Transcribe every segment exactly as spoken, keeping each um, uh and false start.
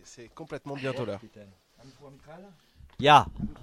c'est complètement bientôt l'heure. Ya.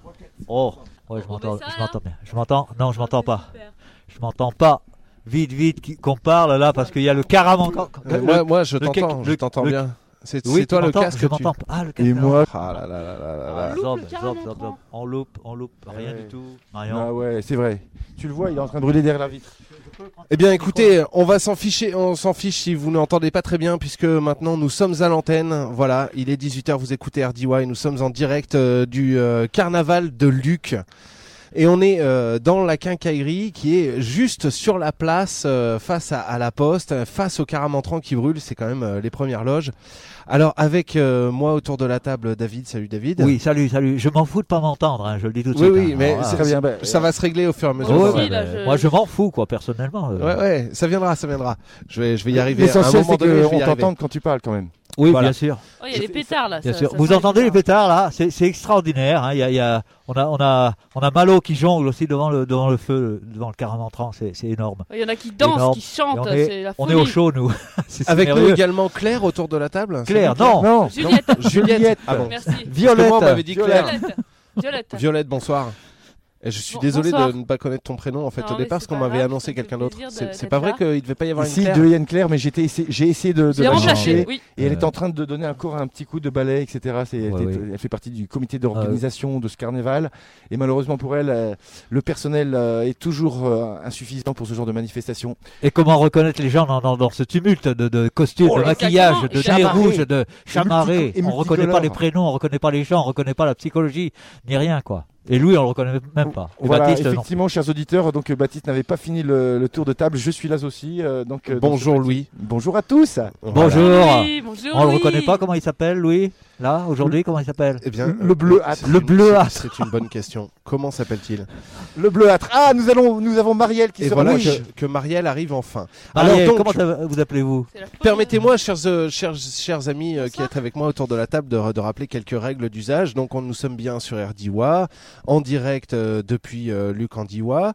Oh, ouais, je m'entends, je m'entends bien. Je m'entends. Non, je m'entends pas. Je m'entends pas. Vite, vite, qu'on parle là, parce qu'il y a le caramel. Euh, moi, moi, je t'entends, je t'entends bien. C'est oui, toi le casque. Je m'entends pas. Ah, le casque. Et moi. Ah là là là là là. Ah, zob, zob, zob, zob. On loupe, on loupe, rien ouais. du tout. Marion. Ah ouais, c'est vrai. Tu le vois, il est en train de brûler derrière la vitre. Eh bien, écoutez, on va s'en ficher, on s'en fiche si vous n'entendez pas très bien, puisque maintenant nous sommes à l'antenne. Voilà, il est dix-huit heures, vous écoutez R D Y, nous sommes en direct euh, du euh, carnaval de Luc. Et on est euh, dans la quincaillerie qui est juste sur la place, euh, face à, à la poste, face au Caramentran qui brûle. C'est quand même euh, les premières loges. Alors avec euh, moi autour de la table, David. Salut David. Oui, salut, salut. Je m'en fous de pas m'entendre, hein, je le dis tout de oui, suite. Oui, oui, hein. mais Alors, c'est voilà. très bien. Bah, ça va se régler au fur et à mesure. Ouais, Oui, bah, là, je... Moi, je m'en fous, quoi, personnellement. Euh... Ouais, ouais, ça viendra, ça viendra. Je vais, je vais y arriver. L'essentiel, c'est donné, qu'on t'entende quand tu parles, quand même. Oui, voilà. bien sûr. Oh, il y a des pétards là. Bien ça, sûr. ça Vous entendez les pétards là? C'est, c'est extraordinaire. Hein. Il y a, il y a, on a, on a, on a Malo qui jongle aussi devant le, devant le feu, devant le Caramentran. C'est, c'est énorme. Il y en a qui dansent, énorme. qui chantent. On est, c'est la on folie. est au chaud nous. c'est, Avec c'est nous également Claire autour de la table. Claire, Claire non, non. Juliette. Juliette. Ah bon. Merci. Violette. Moi, on m'avait dit Claire. Violette. Violette. Violette, bonsoir. Et je suis Bon, désolé bonsoir. de ne pas connaître ton prénom en fait Non, au mais départ parce c'est qu'on pas m'avait grave, annoncé ça me fait quelqu'un d'autre. plaisir C'est, de- c'est d'être pas vrai là. qu'il ne devait pas y avoir une Si, Claire. il devait y avoir une Claire, mais j'ai essayé, j'ai essayé de, de Je l'ai la recherché, chercher. oui. Et elle Euh. est en train de donner encore un petit coup de balai, et cetera. C'est, elle, Ouais, était- oui. elle fait partie du comité d'organisation de ce carnaval. Et malheureusement pour elle, euh, le personnel euh, est toujours euh, insuffisant pour ce genre de manifestation. Et comment reconnaître les gens dans, dans, dans ce tumulte de, de costumes, Oh de là, maquillage, de exactement. nez Chamarré. rouge, de chamarré. et On reconnaît pas multicolore. les prénoms, on reconnaît pas les gens, on reconnaît pas la psychologie, ni rien quoi. Et Louis, on le reconnaît même pas. Et Voilà, Baptiste, non. effectivement, chers auditeurs, donc euh, Baptiste n'avait pas fini le, le tour de table. Je suis là aussi. euh, donc, euh, Bonjour dans ce petit- Louis. Bonjour à tous. Bonjour. Oui, bonjour. On le oui. reconnaît pas, comment il s'appelle, Louis? Là, aujourd'hui, comment il s'appelle? Eh bien, Le euh, bleuâtre. c'est Le une- bleuâtre. c'est- C'est une bonne question. Comment s'appelle-t-il? Le bleuâtre. Ah, nous allons, nous avons Marielle qui Et sera voilà donc, que, que Marielle arrive enfin. Marielle, Alors donc, comment ça- vous appelez-vous? C'est la folie. permettez-moi, chers, euh, chers, chers amis euh, qui Bonsoir. êtes avec moi autour de la table, de, de rappeler quelques règles d'usage. Donc, on, nous sommes bien sur R D Y, en direct euh, depuis euh, Luc Andiwa,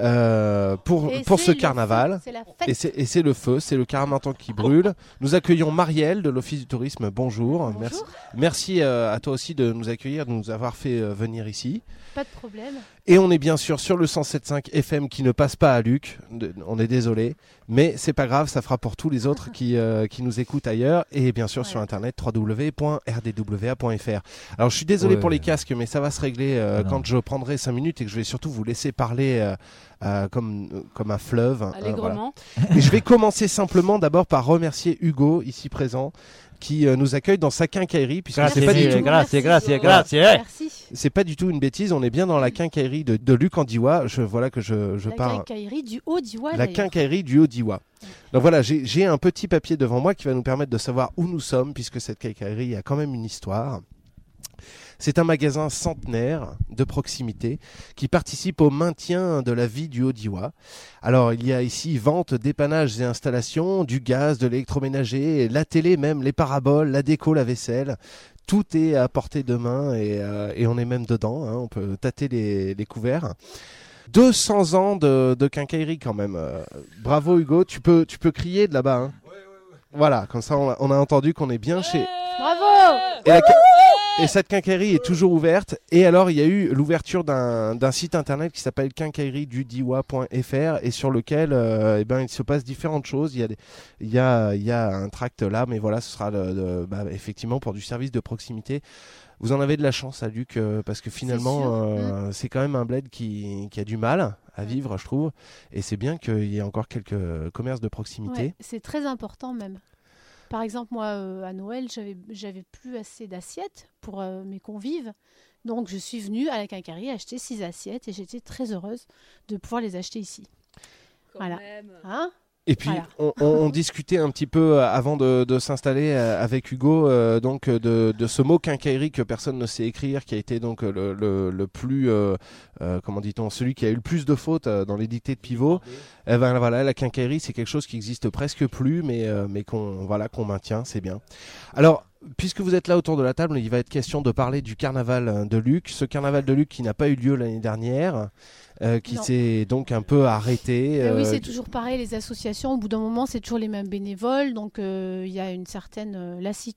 euh, pour, Et pour c'est ce le carnaval. feu, C'est la Et fête. c'est, et c'est le feu, c'est le Caramentran qui brûle. Nous accueillons Marielle de l'Office du Tourisme. Bonjour. Bonjour. Merci, merci euh, à toi aussi de nous accueillir, de nous avoir fait euh, venir ici. Pas de problème. Et on est bien sûr sur le cent sept virgule cinq F M qui ne passe pas à Luc. De- On est désolé, mais c'est pas grave, ça fera pour tous les autres qui, euh, qui nous écoutent ailleurs. Et bien sûr Ouais. sur internet w w w point r d w a point f r. Alors je suis désolé Ouais. pour les casques, mais ça va se régler euh, Ah non. quand je prendrai cinq minutes et que je vais surtout vous laisser parler euh, euh, comme, euh, comme un fleuve. Euh, voilà. Allègrement. Et je vais commencer simplement d'abord par remercier Hugo, ici présent, qui euh, nous accueille dans sa quincaillerie, puisque Grazie c'est pas, du mille, tout, grazie, Merci. grazie, grazie. eh. Merci. c'est pas du tout une bêtise, on est bien dans la quincaillerie de, de Luc Andiwa. Je, voilà que je, je La pars. quincaillerie du Haut-Diois. La d'ailleurs. quincaillerie du Haut-Diois. Donc voilà, j'ai j'ai un petit papier devant moi qui va nous permettre de savoir où nous sommes, puisque cette quincaillerie a quand même une histoire. C'est un magasin centenaire de proximité qui participe au maintien de la vie du Haut-Diois. Alors il y a ici vente, dépannage et installation, du gaz, de l'électroménager, la télé même, les paraboles, la déco, la vaisselle. Tout est à portée de main et, euh, et on est même dedans, hein, on peut tâter les, les couverts. deux cents ans de, de quincaillerie quand même. Euh, bravo Hugo, tu peux, tu peux crier de là-bas. Hein. Voilà, comme ça on a, on a entendu qu'on est bien chez... Bravo. Et, la... et cette quincaillerie est toujours ouverte. Et alors il y a eu l'ouverture d'un, d'un site internet qui s'appelle quincaillerie du diwa point f r et sur lequel euh, eh ben, il se passe différentes choses. Il y a, des... il y a, il y a un tract là, mais voilà, ce sera le, le- bah, effectivement pour du service de proximité. Vous en avez de la chance à Luc euh, parce que finalement sûr. euh, c'est quand même un bled qui, qui a du mal à vivre, je trouve. Et c'est bien qu'il y ait encore quelques commerces de proximité. Ouais, c'est très important même. Par exemple, moi, euh, à Noël, j'avais, j'avais plus assez d'assiettes pour euh, mes convives. Donc, je suis venue à la quincaillerie acheter six assiettes et j'étais très heureuse de pouvoir les acheter ici. Quand Voilà. même. Hein? Et puis, Voilà. on, on- on discutait un petit peu euh, avant de, de s'installer euh, avec Hugo euh, donc euh, de, de ce mot quincaillerie que personne ne sait écrire, qui a été donc euh, le, le, le plus, euh, euh, comment dit-on, celui qui a eu le plus de fautes euh, dans les dictées de pivot. Eh ben voilà, la quincaillerie, c'est quelque chose qui existe presque plus, mais euh, mais qu'on voilà qu'on maintient, c'est bien. Alors, puisque vous êtes là autour de la table, il va être question de parler du carnaval euh, de Luc, ce carnaval de Luc qui n'a pas eu lieu l'année dernière. Euh, qui Non. s'est donc un peu arrêté. Mais oui, euh, c'est toujours pareil, les associations, au bout d'un moment, c'est toujours les mêmes bénévoles, donc euh, il y a une certaine euh, lassitude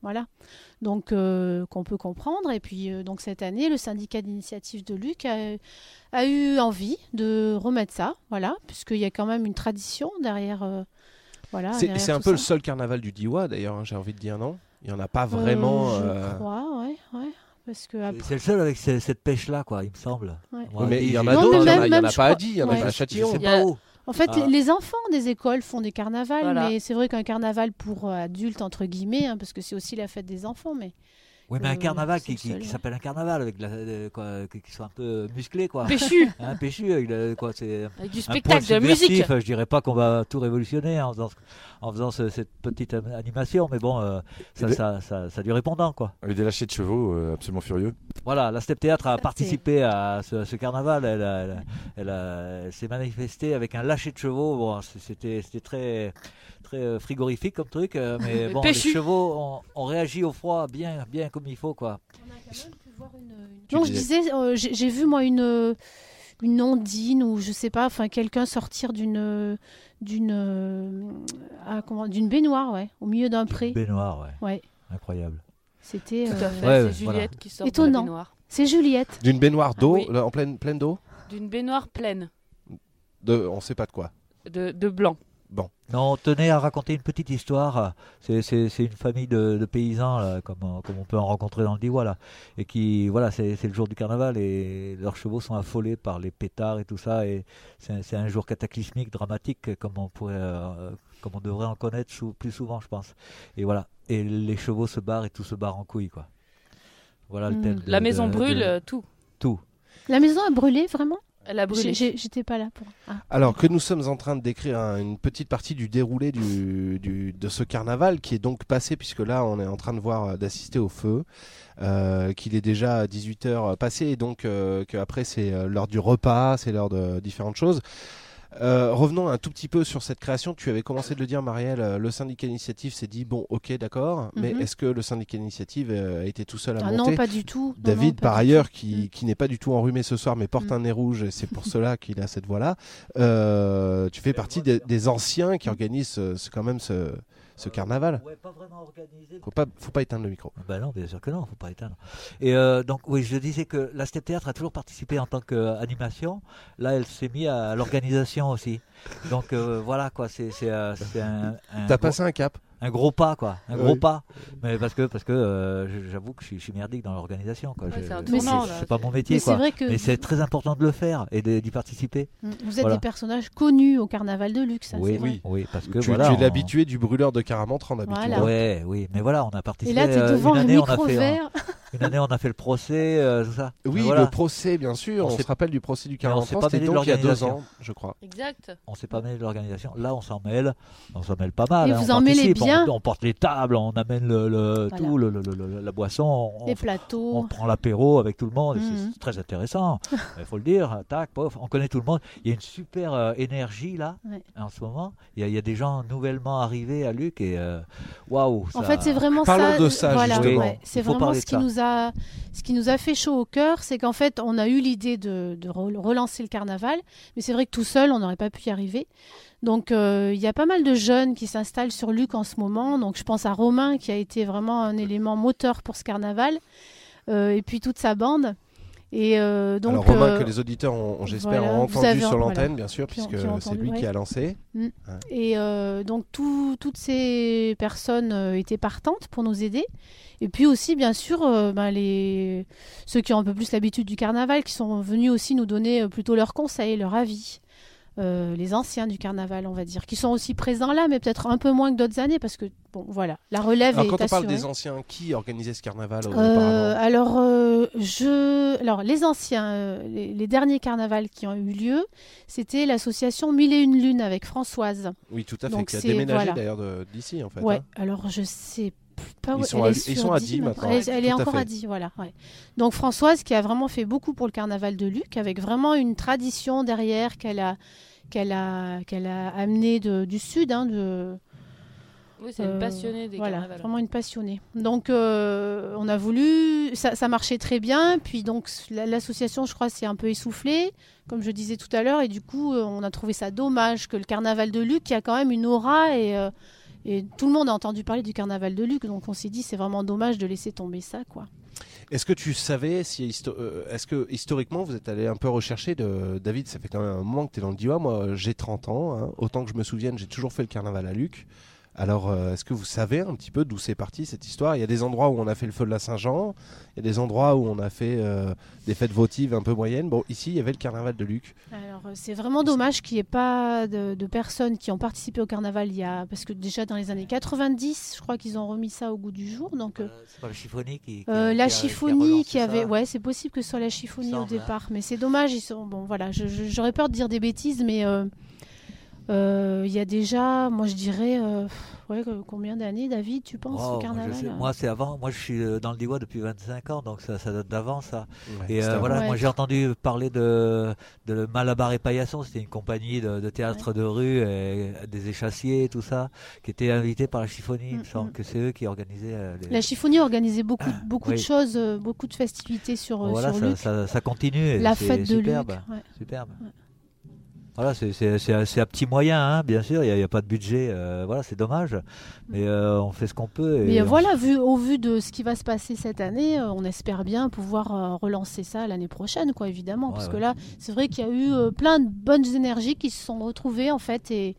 Voilà. Donc, euh, qu'on peut comprendre. Et puis, euh, donc cette année, le syndicat d'initiative de Luc a, a eu envie de remettre ça, voilà, puisqu'il y a quand même une tradition derrière. Euh, voilà, C'est, derrière c'est un tout peu ça. le seul carnaval du Diois, d'ailleurs, hein, j'ai envie de dire, non? Il n'y en a pas vraiment. Euh, je euh, crois, ouais, ouais. Parce que après- C'est- C'est le seul avec ce- cette pêche-là, quoi, il me semble. Ouais. Moi, mais j'ai- il y en j'ai- a Non, d'autres, mais il y en a- même- il y en a même, je pas à crois- Die, il y en a ouais. pas à Je Châtillon. sais Il y a- pas où. En fait, Ah. les, les enfants des écoles font des carnavals, Voilà. mais c'est vrai qu'un carnaval pour euh, adultes, entre guillemets, hein, parce que c'est aussi la fête des enfants, mais Oui, mais un Euh, carnaval c'est qui, le qui, seul, qui ouais. s'appelle un carnaval, avec de la, de- quoi, qui qui soit un peu musclé, quoi. Péchu, Un péchu, avec de- quoi, c'est avec du un point spectacle, de la musique. subversif. Je dirais pas qu'on va tout révolutionner en faisant, ce- en faisant ce- cette petite am- animation, mais bon, euh, ça, Et de- ça, ça, ça a du répondant, quoi. Avec des lâchers de chevaux euh, absolument furieux. Voilà, la Step Théâtre a Ça, participé à ce, à ce carnaval. Elle, a- elle, a- elle, a- elle s'est manifestée avec un lâcher de chevaux. Bon, c- c'était, c'était très, très euh, frigorifique comme truc, euh, mais bon, Péchu. les chevaux ont, ont réagi au froid bien, bien comme il faut, quoi. on a quand même pu voir une. Tu Non, je disais. disais, euh, j'ai, j'ai vu moi une une ondine ou je sais pas, enfin quelqu'un sortir d'une d'une euh, ah, comment, d'une baignoire, ouais, au milieu d'un pré. Baignoire, ouais, Ouais, incroyable. c'était. Tout euh, à fait, Ouais, c'est ouais, Juliette voilà. qui sort Étonnant. de la baignoire. C'est Juliette. D'une baignoire d'eau, Ah oui. là, en pleine, pleine d'eau D'une baignoire pleine de, on sait pas de quoi. de, de blanc. Non, on tenait à raconter une petite histoire. C'est, c'est, c'est une famille de, de paysans, là, comme, euh, comme on peut en rencontrer dans le Diois, là. Et qui, voilà, c'est, c'est le jour du carnaval et leurs chevaux sont affolés par les pétards et tout ça. Et c'est, un- c'est un jour cataclysmique, dramatique, comme on pourrait, euh, comme on devrait en connaître sou- plus souvent, je pense. Et voilà. Et les chevaux se barrent et tout se barre en couille, quoi. Voilà le Mm. thème. de- La maison de- brûle, de- euh, tout. tout. La maison a brûlé vraiment. Elle a brûlé. J'ai- j'ai- J'étais pas là pour. Ah. Alors que nous sommes en train de décrire un- une petite partie du déroulé du, du- de ce carnaval qui est donc passé, puisque là on est en train de voir, euh, d'assister au feu, euh, qu'il est déjà dix-huit heures passé et donc euh, qu'après c'est euh, l'heure du repas, c'est l'heure de différentes choses. Euh, revenons un tout petit peu sur cette création. Tu avais commencé de le dire, Marielle. euh, Le syndicat initiative s'est dit bon, ok, d'accord, mais Mhm. est-ce que le syndicat initiative euh, a été tout seul à Ah monter? non, pas du tout. Non, David, non, pas par du ailleurs, tout. qui, Mm. qui n'est pas du tout enrhumé ce soir, mais porte Mm. un nez rouge, et c'est pour cela qu'il a cette voix-là. Euh, tu fais partie des, des anciens qui organisent ce- ce- quand même ce, ce carnaval. Ouais, pas vraiment organisé. Faut pas, faut pas éteindre le micro. Ben non, bien sûr que non, faut pas éteindre. Et euh, donc, oui, je disais que la Step Théâtre a toujours participé en tant qu'animation. Là, elle s'est mise à l'organisation aussi. Donc euh, voilà, quoi, c'est, c'est, euh, c'est un, un, T'as gros, passé un cap. un gros pas, quoi. Un Oui. gros pas. Mais parce que, parce que euh, j'avoue que je suis, je suis merdique dans l'organisation, quoi. Ouais, Je- c'est un c'est- tournant, c'est, là. c'est pas mon métier, Mais c'est quoi. vrai que Mais c'est très important de le faire et de- d'y participer. Mm. vous êtes Voilà. des personnages connus au carnaval de luxe. Ça, oui, c'est vrai. oui, oui, parce que Tu, voilà. tu es on- l'habitué du brûleur de Caramantre en habitude. Voilà. Ouais, oui, mais voilà, on a Et participé. là, tu es euh, devant une un année, on a micro fait, vert. une année, on a fait le procès, euh, tout ça. Oui, Mais voilà. le procès, bien sûr. On On, s'est- se rappelle du procès du Mais on s'est Caramantre. pas C'était mêlé de donc il y a deux l'organisation. ans, je crois. Exact. On s'est pas mêlé de l'organisation. Là, on s'en mêle. On s'en mêle pas mal. Et hein, vous on en mêlez participe, bien. On, on porte les tables, on amène le, le- Voilà. tout, le, le- le- le- la boisson. On, Les on plateaux. prend l'apéro avec tout le monde. et c'est- Mhm. C'est très intéressant. Il faut le dire. Tac, pof, on connaît tout le monde. Il y a une super euh, énergie là, Ouais. en ce moment. Il y, a, il y a des gens nouvellement arrivés à Luc et euh, waouh. En ça- fait, c'est vraiment Parlons ça. de ça, voilà, justement. ouais. C'est Il faut vraiment parler ce de qui ça. nous a, ce qui nous a fait chaud au cœur, c'est qu'en fait, on a eu l'idée de, de re- relancer le carnaval, mais c'est vrai que tout seul, on n'aurait pas pu y arriver. Donc, euh, il y a pas mal de jeunes qui s'installent sur Luc en ce moment. Donc, je pense à Romain qui a été vraiment un élément moteur pour ce carnaval, euh, et puis toute sa bande. Et euh, donc, Alors Romain, euh, que les auditeurs ont, ont, j'espère, voilà, ont vous entendu avez- sur voilà. l'antenne, bien sûr, Qui ont- puisque qui ont c'est entendu, lui qui ouais. a lancé. Et euh, donc tout- toutes ces personnes euh, étaient partantes pour nous aider. Et puis aussi, bien sûr, euh, ben, les... ceux qui ont un peu plus l'habitude du carnaval, qui sont venus aussi nous donner euh, plutôt leurs conseils, leur avis. Euh, les anciens du carnaval, on va dire, qui sont aussi présents là, mais peut-être un peu moins que d'autres années, parce que, bon, voilà, la relève Alors est quand on parle assurée. des anciens, qui organisait ce carnaval euh, Euh, auparavant? alors, euh, je... alors, les anciens, euh, les, les derniers carnavals qui ont eu lieu, c'était l'association Mille et une Lunes avec Françoise. Oui, tout à fait, donc qui a c'est- déménagé voilà. d'ailleurs de- d'ici en fait. Ouais, hein. alors je sais pas où Ils sont elle à- est ils sur sont à Die Die maintenant. Elle, elle est Tout à encore fait. à Die, voilà. Ouais. Donc Françoise qui a vraiment fait beaucoup pour le carnaval de Luc, avec vraiment une tradition derrière qu'elle a, qu'elle a, qu'elle a amenée de- du sud, hein, de, Oui, c'est une euh, passionnée des voilà, carnavals. vraiment une passionnée. Donc euh, on a voulu, ça, ça marchait très bien, puis donc la- l'association, je crois, s'est un peu essoufflée, comme je disais tout à l'heure, et du coup euh, on a trouvé ça dommage que le carnaval de Luc, qui a quand même une aura et euh, Et tout le monde a entendu parler du carnaval de Luc, donc on s'est dit c'est vraiment dommage de laisser tomber ça, quoi. Est-ce que tu savais, si histo- euh, est-ce que historiquement vous êtes allé un peu rechercher de David, ça fait quand même un moment que tu es dans le Diois, moi j'ai trente ans, hein. Autant que je me souvienne, j'ai toujours fait le carnaval à Luc. Alors, euh, est-ce que vous savez un petit peu d'où c'est parti cette histoire ? Il y a des endroits où on a fait le feu de la Saint-Jean, il y a des endroits où on a fait euh, des fêtes votives un peu moyennes. Bon, ici, il y avait le carnaval de Luc. Alors, euh, c'est vraiment dommage qu'il n'y ait pas de, de personnes qui ont participé au carnaval. Il y a, parce que déjà dans les années quatre-vingt-dix, je crois qu'ils ont remis ça au goût du jour. Donc, euh, Euh, c'est pas la chiffonie qui. qui euh, a- la qui a- chiffonie qui a relancé qui avait, ça. ouais, c'est possible que ce soit la chiffonie Il me au semble, départ, mais c'est dommage. Ils sont, bon, voilà, je- je- j'aurais peur de dire des bêtises, mais euh, euh, il y a déjà, moi je dirais, euh, ouais, euh, combien d'années, David, tu penses, Oh, au moi, je carnaval sais- euh moi, c'est avant. Moi, je suis euh, dans le Diois depuis vingt-cinq ans, donc ça, ça date d'avant, ça. Ouais, Et c'était euh, un- voilà, Ouais. moi j'ai entendu parler de, de Malabar et Paillasson, c'était une compagnie de, de théâtre de rue, et des échassiers, tout ça, qui était invité par la chiffonie. Il me Mm, semble mm. que c'est eux qui organisaient euh, les. La chiffonie organisait beaucoup, beaucoup Oui. de choses, euh, beaucoup de festivités sur, euh, Voilà, sur ça, Luc. ça, ça continue. et La c'est fête de Luc. superbe, ouais. superbe. Ouais. Voilà, c'est c'est- c'est à, c'est à petit moyen, hein, bien sûr, il n'y a, a pas de budget, euh, voilà, c'est dommage, mais euh, on fait ce qu'on peut. Et Mais on- voilà, vu, au vu de ce qui va se passer cette année, euh, on espère bien pouvoir euh, relancer ça l'année prochaine, quoi, évidemment. Ouais, parce ouais. que là, c'est vrai qu'il y a eu euh, plein de bonnes énergies qui se sont retrouvées, en fait, et,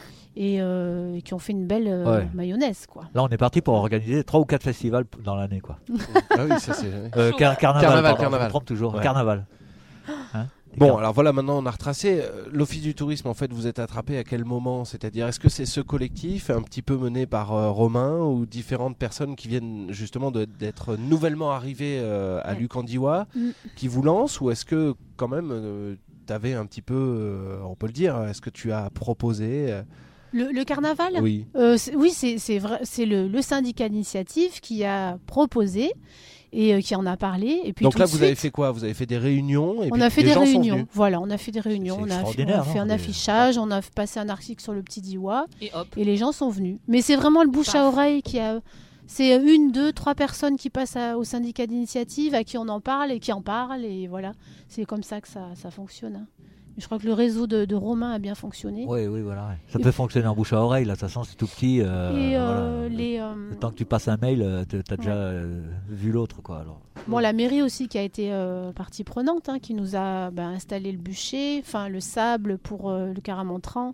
et, euh, et qui ont fait une belle euh, Ouais. mayonnaise, quoi. Là, on est parti pour organiser trois ou quatre festivals p- dans l'année, quoi. Ah oui, ça c'est. Euh, car- carnaval, Carnaval, pardon, carnaval. je me trompe toujours, Ouais. carnaval. Hein, des Bon, car- alors voilà, maintenant on a retracé. Euh, L'Office du tourisme, en fait, vous êtes attrapé à quel moment ? C'est-à-dire, est-ce que c'est ce collectif, un petit peu mené par euh, Romain, ou différentes personnes qui viennent justement de- d'être nouvellement arrivées euh, à Ouais. Luc-en-Diois, Mm. qui vous lancent ? Ou est-ce que, quand même, tu avais un petit peu, euh, on peut le dire, est-ce que tu as proposé euh, Le, le carnaval Oui. Euh, c'est- Oui, c'est c'est vrai, c'est le, le syndicat d'initiative qui a proposé et euh, qui en a parlé. Et puis Donc tout là, de vous avez suite, fait quoi ? Vous avez fait des réunions et on puis a fait les des gens sont réunions. venus. Voilà, on a fait des réunions. C'est On a, fait, on a extraordinaire, fait hein, un les- affichage, on a passé un article sur le petit Diois. Et hop. Et les gens sont venus. Mais c'est vraiment le bouche à Paf. oreille qui a. C'est une, deux, trois personnes qui passent à- au syndicat d'initiative, à qui on en parle et qui en parlent. Et voilà, c'est comme ça que ça, ça fonctionne. hein. Je crois que le réseau de, de Romain a bien fonctionné. Oui, oui, voilà. ouais. Ça Et peut puis- fonctionner en bouche à oreille, là, de toute façon, c'est tout petit. euh, et euh, voilà. les, euh, Le temps que tu passes un mail, euh, t'as t'as déjà Ouais. euh, vu l'autre, quoi. Alors. bon, la mairie aussi qui a été euh, partie prenante, hein, qui nous a ben, installé le bûcher, enfin le sable pour euh, le caramontran,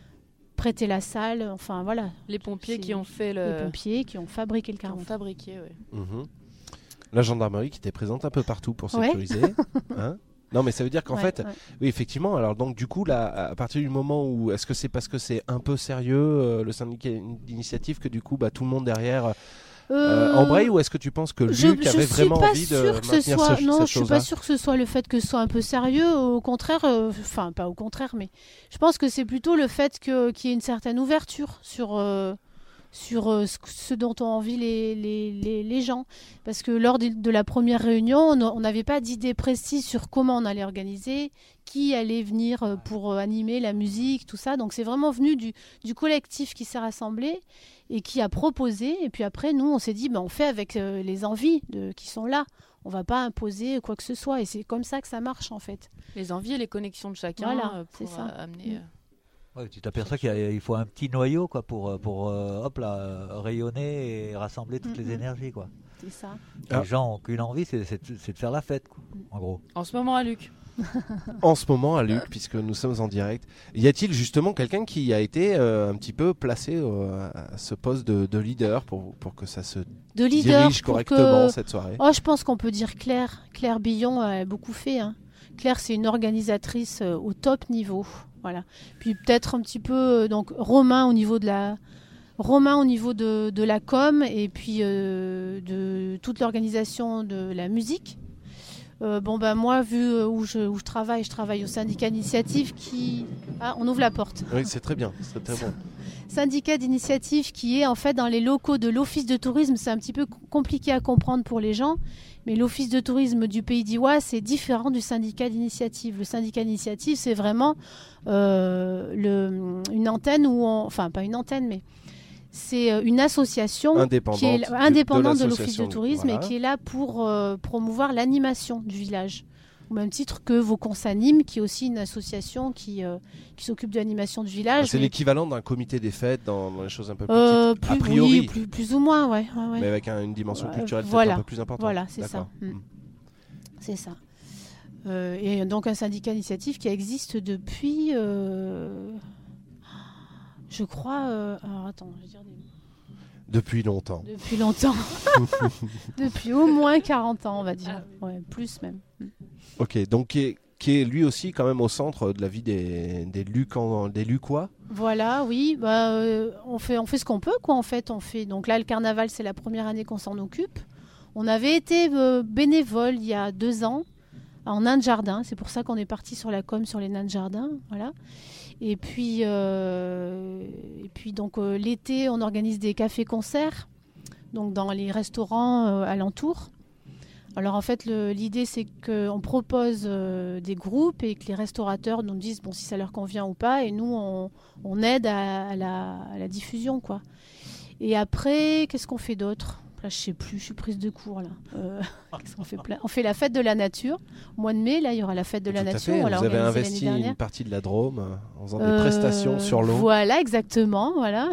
prêté la salle, enfin voilà. Les pompiers C'est- qui ont fait Les le. pompiers qui ont fabriqué le qui ont caramontran. fabriqué, ouais. Mhm. La gendarmerie qui était présente un peu partout pour Ouais. sécuriser. Hein non, mais ça veut dire qu'en Ouais, fait, ouais. oui, effectivement. Alors donc, du coup, là, à partir du moment où, est-ce que c'est parce que c'est un peu sérieux euh, le syndicat d'initiative que du coup, bah, tout le monde derrière euh, Euh, embraye, ou est-ce que tu penses que Luc Je, je avait suis vraiment pas envie de sûre que ce maintenir soit. ce, non, cette je suis chose-là pas sûre que ce soit le fait que ce soit un peu sérieux. Au contraire, euh, enfin pas au contraire, mais je pense que c'est plutôt le fait que qu'il y ait une certaine ouverture sur euh, sur euh, ce, ce dont ont envie les, les, les, les gens. Parce que lors de, de la première réunion, on on n'avait pas d'idée précise sur comment on allait organiser, qui allait venir euh, pour euh, animer la musique, tout ça. Donc c'est vraiment venu du, du collectif qui s'est rassemblé et qui a proposé. Et puis après, nous, on s'est dit, ben, on fait avec euh, les envies de, qui sont là. On va pas imposer quoi que ce soit. Et c'est comme ça que ça marche, en fait. Les envies et les connexions de chacun Voilà, euh, c'est pour ça. euh, amener. Mm. euh, Ouais, tu t'aperçois qu'il y a- il faut un petit noyau, quoi, pour, euh, pour euh, hop, là, euh, rayonner et rassembler toutes Mhm. les énergies, quoi. C'est ça. Ah. Les gens ont qu'une envie, c'est c'est de c'est de faire la fête, quoi, en gros. En ce moment à Luc. en ce moment à Luc, puisque nous sommes en direct. Y a-t-il justement quelqu'un qui a été euh, un petit peu placé euh, à ce poste de, de leader pour, pour que ça se De leader dirige pour correctement que... cette soirée? Oh, je pense qu'on peut dire Claire. Claire Billon a beaucoup fait. hein. Claire, c'est une organisatrice euh, au top niveau. Voilà. Puis peut-être un petit peu euh, donc Romain au niveau de la Romain au niveau de, de la com et puis euh, de toute l'organisation de la musique. Euh, bon ben moi vu euh, où je, où je travaille, je travaille au syndicat d'initiative qui ah on ouvre la porte. Oui, c'est très bien, c'est très bon. Syndicat d'initiative qui est en fait dans les locaux de l'office de tourisme. C'est un petit peu compliqué à comprendre pour les gens, mais l'office de tourisme du Pays d'Ivoire, c'est différent du syndicat d'initiative. Le syndicat d'initiative, c'est vraiment euh, le, une antenne où on... Enfin, pas une antenne, mais c'est une association Indépendante qui est de- indépendante de, de l'office de l'association, tourisme voilà. et qui est là pour euh, promouvoir l'animation du village. Au même titre que Vaucon s'anime, qui est aussi une association qui, euh, qui s'occupe de l'animation du village. C'est mais- l'équivalent d'un comité des fêtes dans, dans les choses un peu plus Euh, petites, plus, a priori, oui, plus, plus ou moins, ouais. ouais, ouais. mais avec un- une dimension Ouais, culturelle voilà. peut-être un peu plus importante. Voilà, c'est D'accord. ça. Mm. Mm. C'est ça. Euh, et donc un syndicat initiative qui existe depuis, euh, je crois, euh, alors attends, je vais dire des... Depuis longtemps. depuis longtemps, depuis au moins quarante ans, on va dire, ouais, plus même. Mm. Ok, donc qui est, qui est lui aussi quand même au centre de la vie des, des, Lucan, des Lucois. Voilà, oui, bah, euh, on fait, on fait ce qu'on peut, quoi. En fait, on fait. Donc là, le carnaval, c'est la première année qu'on s'en occupe. On avait été euh, bénévole il y a deux ans en nains de jardin. C'est pour ça qu'on est parti sur la com sur les nains de jardin, voilà. Et puis, euh, et puis donc euh, l'été, on organise des cafés-concerts, donc dans les restaurants euh, alentours. Alors en fait, le- l'idée c'est qu'on propose euh, des groupes et que les restaurateurs nous disent bon si ça leur convient ou pas, et nous on, on aide à, à la, à la diffusion, quoi. Et après, qu'est-ce qu'on fait d'autre? Là, je sais plus, je suis prise de cours là. Euh, qu'est-ce qu'on fait plein On fait la fête de la nature au mois de mai. Là, il y aura la fête de la Tout à nature. fait. On l'a Vous avez organisée investi l'année une dernière. partie de la Drôme euh, en faisant des Euh, prestations sur l'eau. Voilà, exactement. Voilà.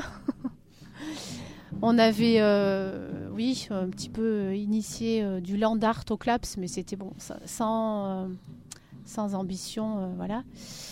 On avait, euh, oui, un petit peu euh, initié euh, du land art au Claps, mais c'était bon, ça- sans, euh, sans ambition, euh, voilà.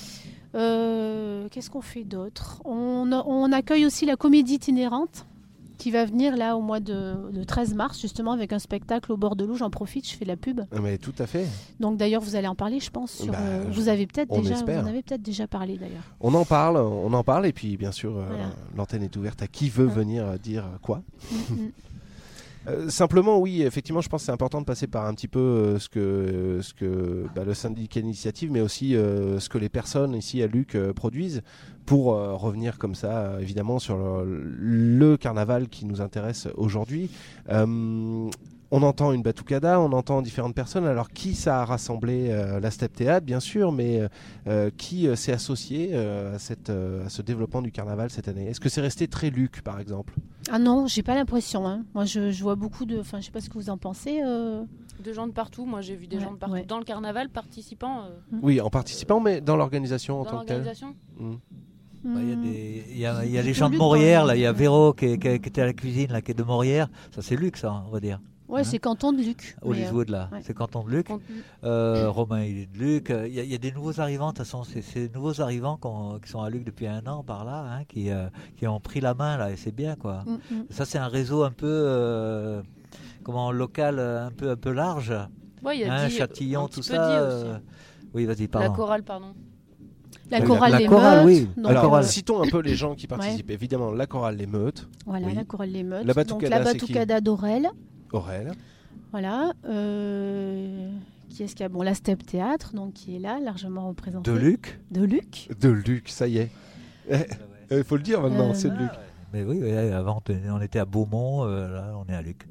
Euh, Qu'est-ce qu'on fait d'autre? on, on accueille aussi la comédie itinérante qui va venir là au mois de, de treize mars, justement, avec un spectacle au bord de l'eau. J'en profite, je fais la pub. Ah, Mais tout à fait. Donc d'ailleurs, vous allez en parler, je pense. Sur, Bah, euh, je- vous avez peut-être on déjà, vous espère. en avez peut-être déjà parlé d'ailleurs. On en parle, on en parle, et puis bien sûr, euh, Voilà. l'antenne est ouverte à qui veut Ouais. venir euh, dire quoi. Mm, mm. Euh, simplement, oui, effectivement, je pense que c'est important de passer par un petit peu euh, ce que, euh, ce que bah, le syndicat initiative, mais aussi euh, ce que les personnes ici à Luc euh, produisent, pour euh, revenir comme ça, euh, évidemment, sur le, le carnaval qui nous intéresse aujourd'hui. Euh, on entend une batucada, on entend différentes personnes. Alors, qui ça a rassemblé euh, la Steppe Théâtre, bien sûr, mais euh, euh, qui euh, s'est associé euh, à, cette, euh, à ce développement du carnaval cette année? Est-ce que c'est resté très Luc, par exemple? Ah non, j'ai pas l'impression. Hein. Moi, je, je vois beaucoup de. Enfin, je sais pas ce que vous en pensez. euh. De gens de partout. Moi, j'ai vu des Ouais, gens de partout ouais. dans le carnaval participant euh, Oui, en participant, mais dans l'organisation en dans tant que telle. l'organisation. Mm. Bah, Il y a Mm. des- il y a, il y a les Plutôt gens de Luc, Morières, quand là, même. il y a Véro qui, est- qui est- qui était à la cuisine, là, qui est de Morières. Ça, c'est Luc, ça, on va dire. Ouais, c'est canton de Luc. mais, euh, Hollywood, là, ouais. c'est canton de Luc. Quand- Euh, Romain, il est de Luc. Euh, Il y, a- il y a des nouveaux arrivants, de toute façon, c'est ces nouveaux arrivants qu'on- qui sont à Luc depuis un an par là, hein, qui, euh, qui ont pris la main, là, et c'est bien, quoi. mm, mm. Ça, c'est un réseau un peu, euh, comment, local, euh, un peu, un peu large. Ouais, il y a Hein, dit- Châtillon, un tout petit peu ça. dit euh, aussi. Oui, vas-y, La pardon. chorale, pardon. La La- chorale la Les chorale, Meutes. oui. donc, Alors, chorale. euh, citons un peu les gens qui participent. Évidemment, la chorale Les Meutes, voilà, oui. la chorale Les Meutes. La donc batucada, la c'est qui batucada d'Aurel. Aurel. Voilà. euh, Qui est-ce qu'il y a? Bon, la Steppe Théâtre, donc qui est là, largement représentée. De Luc. De Luc. De Luc, ça y est. Il faut le dire maintenant, Euh, c'est de Luc. Mais oui, oui, avant, on était- on était à Beaumont, euh, là, on est à Luc.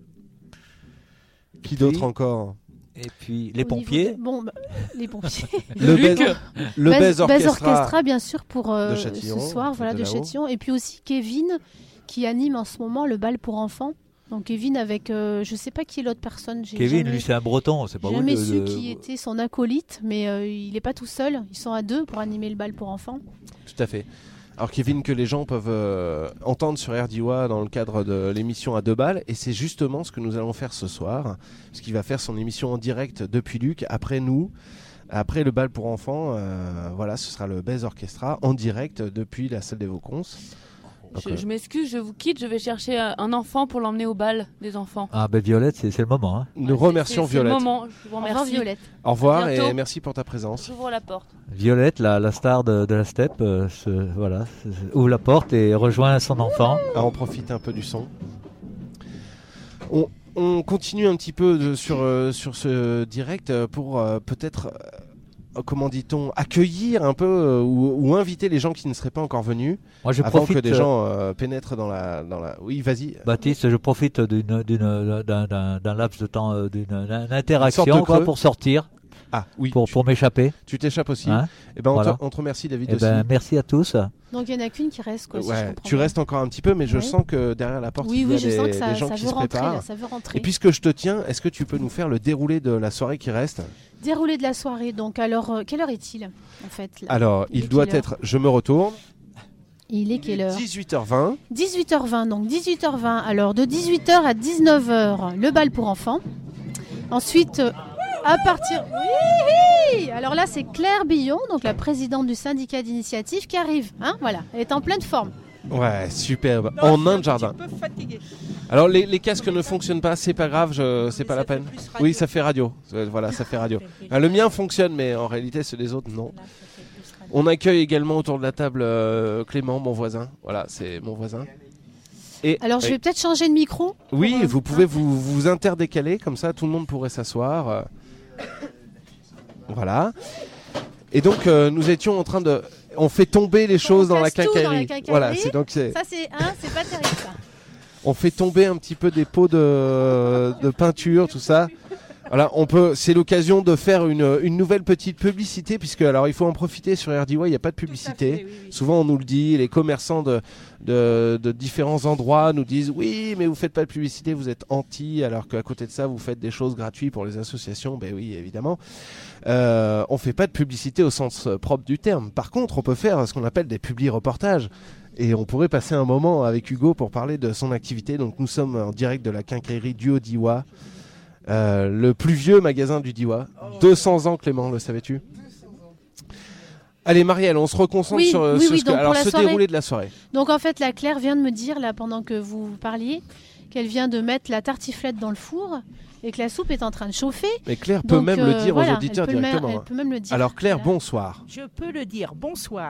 Qui puis- d'autre encore? Et puis, les Au niveau pompiers. de- Bon, bah, les pompiers. Le Bèze le Bèze- Bèze Bèze Orchestra. Orchestra, bien sûr, pour euh, de Châtillon, ce soir, voilà, de de là-haut. Châtillon. Et puis aussi Kevin, qui anime en ce moment le bal pour enfants. Donc Kevin avec, euh, je sais pas qui est l'autre personne. j'ai Kevin, jamais- lui, c'est un breton, c'est pas J'ai où jamais de- su de- qui était son acolyte, mais euh, il n'est pas tout seul. Ils sont à deux pour animer le bal pour enfants. Tout à fait. Alors Kevin, que les gens peuvent euh, entendre sur R D W A dans le cadre de l'émission à deux balles, et c'est justement ce que nous allons faire ce soir, parce qu'il va faire son émission en direct depuis Luc, après nous, après le bal pour enfants, euh, voilà, ce sera le Bèze Orchestra en direct depuis la salle des Vaucons. Donc, Je, euh, je m'excuse, je vous quitte. Je vais chercher euh, un enfant pour l'emmener au bal des enfants. Ah, ben Violette, c'est c'est le moment. Hein. nous Ouais, c'est- remercions c'est- c'est le Violette. moment. Je vous Au revoir, remercie. Violette. Au revoir À bientôt. et merci pour ta présence. J'ouvre la porte. Violette, la, la star de, de la steppe, euh, se- voilà, se- se- ouvre la porte et rejoint son enfant. Ah, on profite un peu du son. On, on continue un petit peu de- sur, euh, sur ce direct euh, pour euh, peut-être, euh, comment dit-on, accueillir un peu euh, ou, ou inviter les gens qui ne seraient pas encore venus Moi, je avant profite, que des euh, gens euh, pénètrent dans la, dans la... Oui, vas-y. Baptiste, je profite d'une, d'une, d'un, d'un- d'un laps de temps, euh, d'une, d'une interaction sorte de quoi, creux. pour sortir. Ah oui. pour, tu, pour m'échapper. tu t'échappes aussi. Hein Eh ben, on, Voilà. te, on te remercie, David, Eh aussi. ben, merci à tous. Donc il y en a qu'une qui reste, quoi. si je Ouais, comprends tu bien. restes encore un petit peu, mais je Oui. sens que derrière la porte, Oui, il y a oui, je des, sens que ça, des gens ça qui veut se rentrer, préparent. là, ça veut rentrer. Et puisque je te tiens, est-ce que tu peux nous faire le déroulé de la soirée qui reste? Déroulé de la soirée, donc alors, euh, quelle heure est-il en fait là Alors, Il il, est doit quelle heure être, je me retourne, Il est quelle heure dix-huit heures vingt. dix-huit heures vingt, donc dix-huit heures vingt. Alors de dix-huit heures à dix-neuf heures, le bal pour enfants. Ensuite, euh, à partir... Oui. Alors là, c'est Claire Billon, donc la présidente du syndicat d'initiative, qui arrive. Hein, voilà, elle est en pleine forme. Ouais, superbe. En main de jardin. Un peu fatigué. Alors, les, les casques ne fonctionnent pas, c'est pas grave, je, c'est Mais pas ça la fait peine. plus radio. Oui, ça fait radio. Euh, Voilà, ça fait radio. Ah, le mien fonctionne, mais en réalité, ceux des autres, non. On accueille également autour de la table euh, Clément, mon voisin. Voilà, c'est mon voisin. Et, Alors je et- vais peut-être changer de micro. oui, pour, euh, vous pouvez vous, vous interdécaler, comme ça tout le monde pourrait s'asseoir. euh. Voilà. Et donc euh, nous étions en train de... On fait tomber les choses dans la, casse tout dans la quincaillerie. quincaillerie. Voilà, c'est donc c'est... Ça c'est hein, c'est pas terrible ça. On fait tomber un petit peu des pots de, de peinture, tout ça. Voilà, on peut, c'est l'occasion de faire une, une nouvelle petite publicité, puisque alors il faut en profiter sur R D Y, il n'y a pas de publicité. Tout à fait, oui, oui. Souvent on nous le dit, les commerçants de, de, de différents endroits nous disent oui, mais vous faites pas de publicité, vous êtes anti, alors qu'à côté de ça vous faites des choses gratuites pour les associations. Ben oui, évidemment. Euh, on fait pas de publicité au sens propre du terme. Par contre, on peut faire ce qu'on appelle des publi-reportages. Et on pourrait passer un moment avec Hugo pour parler de son activité. Donc nous sommes en direct de la quincaillerie du Haut-Diois, euh, le plus vieux magasin du Diois. deux cents ans, Clément, le savais-tu? Allez, Marielle, on se reconcentre Oui, sur, oui, sur oui, ce que, donc pour alors la ce soirée. déroulé de la soirée. Donc en fait la Claire vient de me dire là pendant que vous parliez qu'elle vient de mettre la tartiflette dans le four et que la soupe est en train de chauffer. Mais Claire peut Donc, même euh, le dire voilà, aux auditeurs elle peut le même- directement. elle hein. peut même le dire. Alors Claire, Voilà. bonsoir. Je peux le dire. Bonsoir.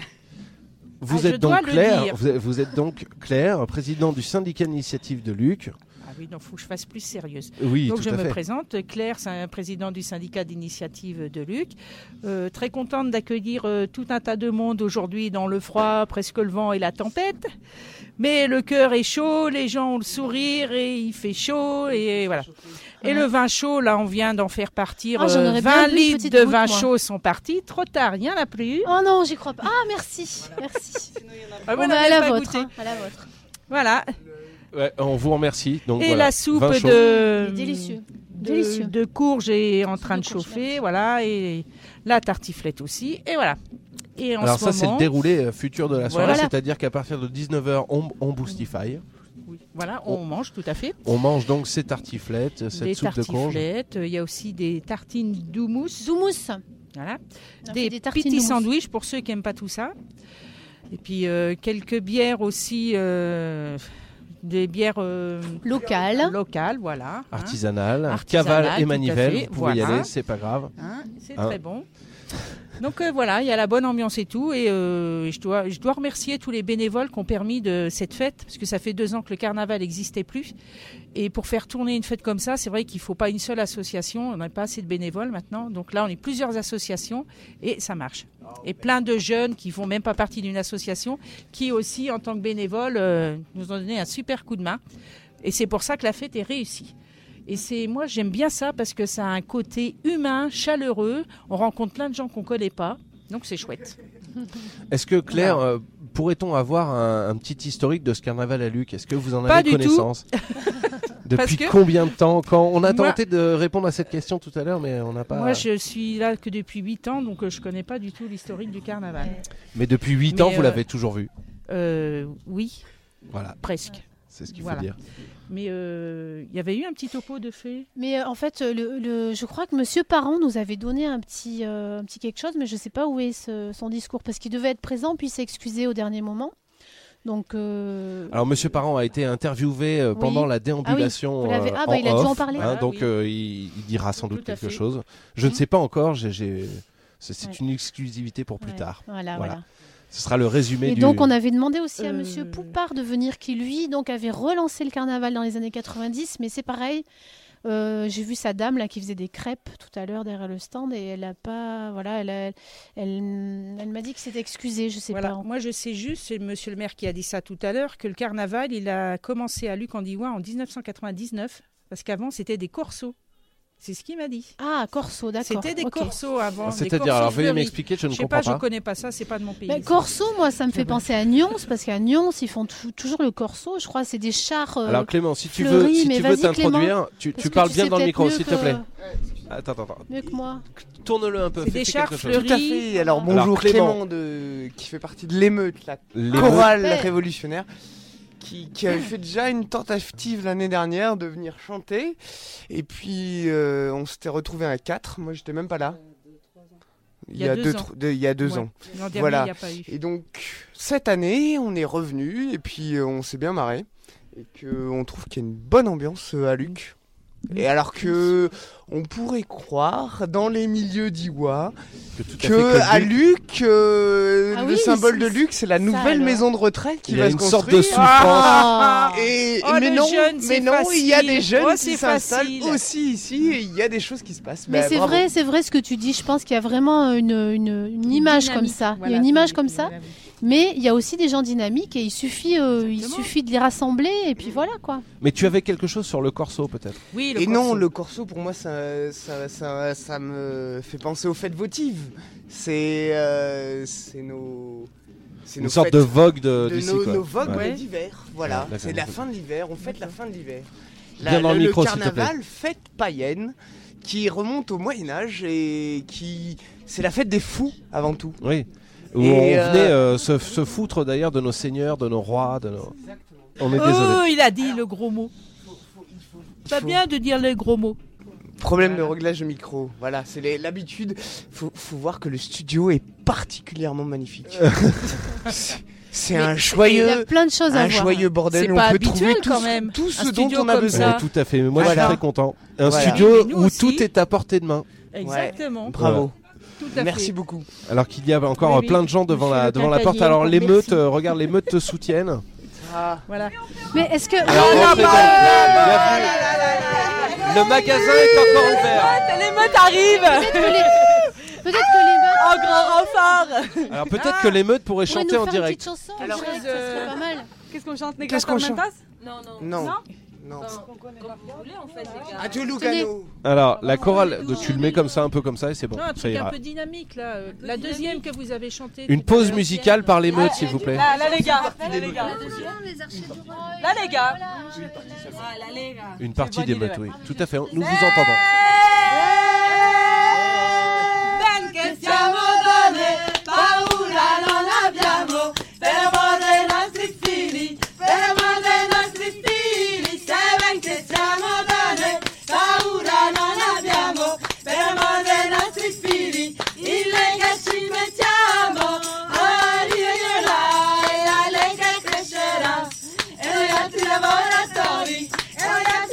Vous Ah, je êtes donc dois le Claire, dire. vous êtes, vous êtes donc Claire, présidente du syndicat d'initiative de Luc. Ah oui, donc il faut que je fasse plus sérieuse. Oui, Donc tout je à me fait. présente, Claire, c'est un président du syndicat d'initiative de Luc. Euh, très contente d'accueillir euh, tout un tas de monde aujourd'hui dans le froid, presque le vent et la tempête. Mais le cœur est chaud, les gens ont le sourire et il fait chaud et voilà. Et le vin chaud, là, on vient d'en faire partir. Ah, j'en euh, aurais bien vingt bu une litres petite de goutte, vin moi. chaud sont partis. Trop tard, il n'y en a plus. Oh non, j'y crois pas. Ah merci, merci. Ah, vous Bon, bah, n'avez à la pas vôtre, goûté. hein, à la vôtre. Voilà. Ouais, on vous remercie. Donc, Et voilà, la soupe vin chaud. de, Il est délicieux. de, Délicieux. de courge est en train de de courge, chauffer, merci. voilà, et la tartiflette aussi, et voilà. Et en Alors ce ça, c'est le moment, déroulé euh, futur de la soirée, Voilà. c'est-à-dire qu'à partir de dix-neuf heures, on, on boostify. oui, voilà, on Oh. mange tout à fait. On mange donc ces tartiflettes, cette Des soupe de courge. tartiflettes, il y a aussi des tartines d'houmous, Zoumous. voilà, On des, fait des tartines petits d'houmous. sandwichs pour ceux qui n'aiment pas tout ça. Et puis euh, quelques bières aussi, euh, des bières euh, Local. locales, voilà. hein. Artisanale, Artisanale, cavale tout et à manivelle, fait, vous pouvez y voilà. aller, c'est pas grave. Hein, c'est Hein. très bon. Donc euh, voilà, il y a la bonne ambiance et tout. Et euh, je, dois, je dois remercier tous les bénévoles qui ont permis de cette fête, parce que ça fait deux ans que le carnaval n'existait plus. Et pour faire tourner une fête comme ça, c'est vrai qu'il ne faut pas une seule association. On n'a pas assez de bénévoles maintenant. Donc là, on est plusieurs associations et ça marche. Et plein de jeunes qui ne font même pas partie d'une association, qui aussi, en tant que bénévoles, euh, nous ont donné un super coup de main. Et c'est pour ça que la fête est réussie. Et c'est moi j'aime bien ça parce que ça a un côté humain, chaleureux. On rencontre plein de gens qu'on connaît pas, donc c'est chouette. Est-ce que Claire, euh, pourrait-on avoir un, un petit historique de ce carnaval à Luc? Est-ce que vous en Pas avez du tout. connaissance? Depuis que- combien de temps? Quand on a Moi- tenté de répondre à cette question tout à l'heure, mais on n'a pas. Moi je suis là que depuis huit ans, donc euh, je connais pas du tout l'historique du carnaval. Mais depuis huit Mais, ans, vous euh, l'avez toujours vu. Euh, oui, Voilà, presque. c'est ce qu'il Voilà. faut dire. Mais euh, il y avait eu un petit topo de fait. Mais euh, en fait, le, le- je crois que Monsieur Parent nous avait donné un petit, euh, un petit quelque chose, mais je ne sais pas où est ce- son discours, parce qu'il devait être présent, puis s'excuser au dernier moment. Donc, euh, Alors, Monsieur Parent a été interviewé euh, Oui. pendant la déambulation. Ah oui, vous l'avez- euh, ah bah, en il a dû en off, parler. hein, Ah donc, oui. euh, il, il dira sans doute Tout à quelque fait. chose. Je ne Mhm. sais pas encore. j'ai- j'ai- C'est c'est Ouais. une exclusivité pour plus ouais, tard. Voilà, Voilà. voilà. Ce sera le résumé Et du. donc, on avait demandé aussi à Euh, Monsieur Poupard de venir, qui lui donc avait relancé le carnaval dans les années quatre-vingt-dix, mais c'est pareil. euh, J'ai vu sa dame là qui faisait des crêpes tout à l'heure derrière le stand et elle a pas, voilà, elle, a- elle, elle m'a dit que c'était excusé, je sais Voilà. pas. Moi je sais juste, c'est Monsieur le maire qui a dit ça tout à l'heure, que le carnaval il a commencé à Luc en Diois en dix-neuf cent quatre-vingt-dix-neuf, parce qu'avant c'était des corsos. C'est ce qu'il m'a dit. Ah, corso, d'accord. C'était des ok. corsos avant. des C'est-à-dire, corsos alors veuillez fleuris. m'expliquer, je ne Je sais comprends pas, pas. je connais pas ça, c'est pas de mon pays. Mais ça. corso, moi, ça me fait Ah bah. penser à Nyons, parce qu'à Nyons, ils font tou- toujours le corso. Je crois c'est des chars. euh, Alors Clément, si tu fleuris, veux, si mais tu veux vas-y, t'introduire, tu, parce tu que parles tu bien sais dans le peut-être micro, mieux s'il te que- plaît. Attends, attends, attends. Mieux que moi. Tourne-le un peu. C'est fais des quelque chars chose. fleuris. Tout à fait. Alors bonjour Alors, Clément. Clément, de... qui fait partie de l'émeute, la L'émeute. chorale Ouais. révolutionnaire, qui, qui avait fait déjà une tentative l'année dernière de venir chanter. Et puis euh, on s'était retrouvé à quatre. Moi j'étais même pas là. Il y a deux deux, ans. tr- de- il y a deux Ouais. ans. L'an dernier, Voilà. il n'y a pas eu. Et donc cette année, on est revenu et puis euh, on s'est bien marré et que on trouve qu'il y a une bonne ambiance euh, à Luc. Et alors que on pourrait croire dans les milieux d'Iwa Que tout à fait que à Luc, Luc, euh, Ah le oui, symbole c'est- de Luc, c'est la ça, nouvelle alors. maison de retraite qui il y va a se une construire. sorte de souffrance. Ah. Et, Oh, mais le non, jeune, mais c'est non, il y a facile. des jeunes Oh, qui c'est s'installent facile. aussi ici et il y a des choses qui se passent. Mais Bah, c'est bravo. vrai, c'est vrai ce que tu dis. Je pense qu'il y a vraiment une, une, une image comme Dynamique. ça. Il y Voilà, a une image c'est- comme ça. Mais il y a aussi des gens dynamiques et il suffit, euh, il Exactement. suffit de les rassembler et puis voilà quoi. Mais tu avais quelque chose sur le corso peut-être. Oui, le Et non, corso. le corso pour moi ça, ça, ça, ça me fait penser aux fêtes votives. C'est euh, c'est nos c'est Une nos sorte fêtes de vogue de, de d'ici nos, quoi. nos vogues Ouais. d'hiver. Voilà, Ouais, d'accord, c'est la d'accord. fin de l'hiver. On fête la fin de l'hiver. Bien dans le micro, s'il te plaît. carnaval, fête païenne, qui remonte au Moyen Âge et qui c'est la fête des fous avant tout. Oui. Où Et, on euh, venait euh, se, se foutre d'ailleurs de nos seigneurs, de nos rois, de nos. On est désolé. Oh, il a dit le gros mot. C'est faut- bien de dire les gros mots. Problème de réglage de micro. Voilà, c'est les- l'habitude. Faut, faut voir que le studio est particulièrement magnifique. C'est- c'est un Il y a joyeux, plein de choses à un voir. joyeux bordel. C'est On pas peut habituel, trouver tout, quand ce- même. tout Un ce dont studio on a comme besoin. ça. Ouais, tout à fait. Mais moi, je Voilà. suis très content. Un Voilà. studio Mais nous où aussi. tout est à portée de main. Exactement. Bravo. Tout à Merci fait. beaucoup. Alors qu'il y a encore Oui, euh, oui. plein de gens devant Monsieur la le devant la porte. quincaillier, Alors l'émeute, merci. euh, regarde, l'émeute te soutiennent. Voilà. Mais est-ce que Alors, entrez donc. Bienvenue. Le magasin est encore ouvert. L'émeute arrive peut-être que les peut-être que les meufs en grand renfort. Alors peut-être que l'émeute pourrait pourraient chanter nous en faire une direct. petite chanson en Alors, direct, je- ça serait pas mal. Qu'est-ce qu'on chante, Qu'est-ce qu'on chante Non, non. Non. Non Non. Comme vous voulez, en fait, les gars. À tout Lucano. Alors la chorale, tu le mets comme ça, un peu comme ça, et c'est bon. Non, un Ça truc un ira. peu dynamique là. euh, La deuxième que vous avez chantée. Une tout à pause l'heure. musicale par l'émeute, s'il vous plaît. Là, là les gars, là les gars. Les archers du roi. Là les gars. Voilà, les gars. Une partie bonne idée, d'émeute, ouais. oui. Tout à fait. Nous vous entendons. Ben che siamo donne, paura non abbiamo, per amor dei nostri figli, per amor dei nostri figli, sai ben che siamo donne, paura non abbiamo, per amor dei nostri figli, il lega ci mettiamo, a rigliorai, la lega crescerà, e noi altri lavoratori, e noi altri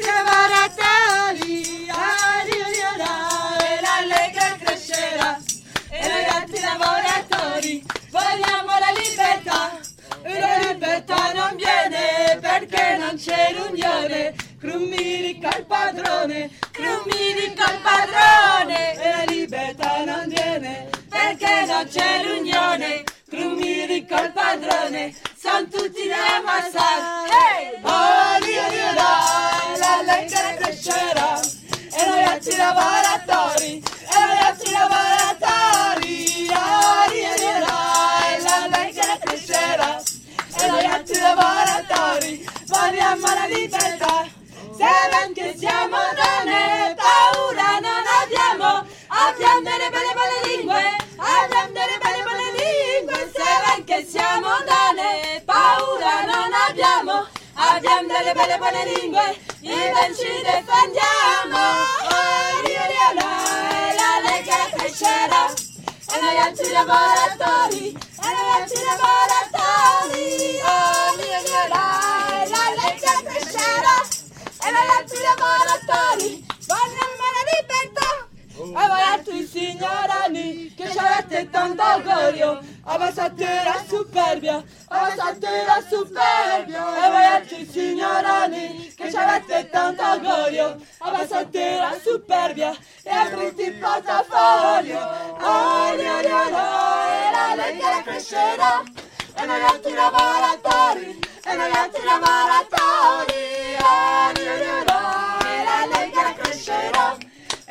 lavoratori, a rigliorai, la lega crescerà, e noi altri lavoratori vogliamo la libertà, e la libertà non viene perché non c'è l'unione, Crumini col padrone, Crumini col padrone, e la libertà non viene perché non c'è l'unione, Crumini col padrone, son tutti da ammazzare, hey! Oh, Dio, Dio, dai, la lega crescerà, e noi altri lavoratori, e noi altri lavoratori, oh, Dio, Dio, dai, la lega crescerà, e noi altri lavoratori, vogliamo la libertà, se ben che siamo donne, paura non abbiamo, abbiamo delle belle belle lingue, abbiamo delle belle belle lingue, se ben che siamo donne, paura non abbiamo, abbiamo delle belle belle lingue, e ben ci difendiamo, oh, Dio, Dio, dai, la lega crescerà, e noi altri lavoratori, e noi altri lavoratori, oh, Dio, Dio, dai, la lega crescerà, e noi altri lavoratori, vogliamo la libertà, e voi altri signorani, che ci avete tanto orgoglio, abbassate la superbia, abbassate la superbia, e voi altri signorani, che ci avete tanto orgoglio, abbassate la superbia, e aprite il portafoglio, oh, Dio, Dio, e la lega crescerà, e noi altri lavoratori, e noi altri lavoratori, oh, Dio, Dio, e la lega crescerà,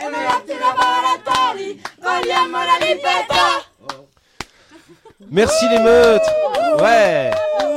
vogliamo la libertà. Merci l'émeute. Ouais.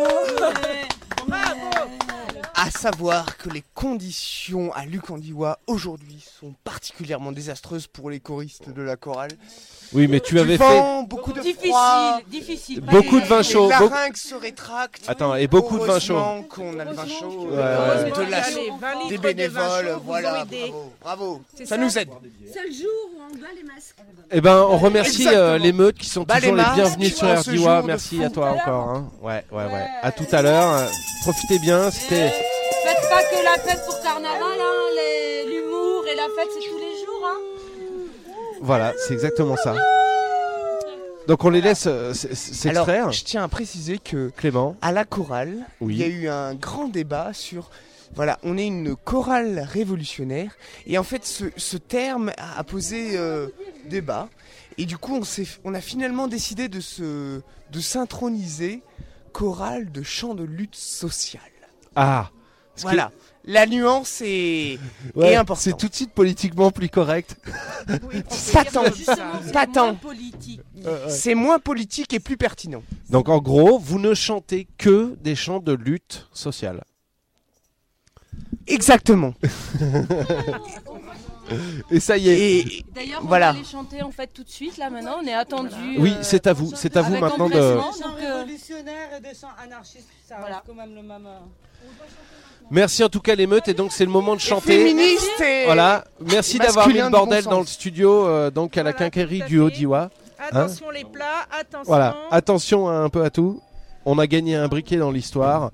À savoir que les conditions à Luc-en-Diois aujourd'hui sont particulièrement désastreuses pour les choristes de la chorale. Oui, mais tu Du avais vent, beaucoup de Difficile, froid, difficile. Beaucoup de vin chaud. les beaucoup- larynx se rétractent. Attends, et beaucoup de vin chaud. Heureusement qu'on a le vin chaud, Ouais, euh, ouais. de la Allez, vingt litres des de vin bénévoles, chaud vous voilà, ont aidé. bravo, bravo, C'est ça ça nous aide. C'est le jour où on doit les masques. Eh ben, on remercie Exactement. euh, les meutes qui sont Bah, toujours les les, masques, bienvenus sur en ce R D I W A. jour de Merci fou. à toi encore. Hein. Ouais, ouais, ouais. À tout à l'heure. Euh, Profitez bien. C'était. Faites pas que la fête pour carnaval, hein. les- l'humour et la fête c'est tous les jours. Hein. Voilà, c'est exactement ça. Donc on les laisse euh, s- s- Alors, s'extraire. je tiens à préciser que Clément. à la chorale, Oui. il y a eu un grand débat sur. Voilà, on est une chorale révolutionnaire et en fait ce, ce terme a, a posé euh, débat et du coup on, s'est, on a finalement décidé de, se, de s'introniser chorale de chant de lutte sociale. Ah. Ce qui- Voilà, la nuance est, Ouais, est importante. c'est tout de suite politiquement plus correct. Oui, on peut Pas dire tant. que ça. Pas tant. Politique. C'est moins politique et plus pertinent. Donc en gros, vous ne chantez que des chants de lutte sociale. Exactement. Et ça y est. Et D'ailleurs, on Voilà. va les chanter en fait tout de suite là maintenant. On est attendu. Oui, euh, c'est à vous. C'est à vous avec maintenant de. empressement. Des chants Donc, euh, révolutionnaires et des chants anarchistes, ça Voilà. reste quand même le même. euh, Merci en tout cas l'émeute et donc c'est le moment de chanter. féministe et... Voilà. Merci d'avoir mis Masculin le de bon bordel sens. dans le studio, euh, donc à la Voilà, quincaillerie tout à du fait. Haut-D I W A. Attention les plats, attention. Voilà. Attention à un peu à tout. On a gagné un briquet dans l'histoire.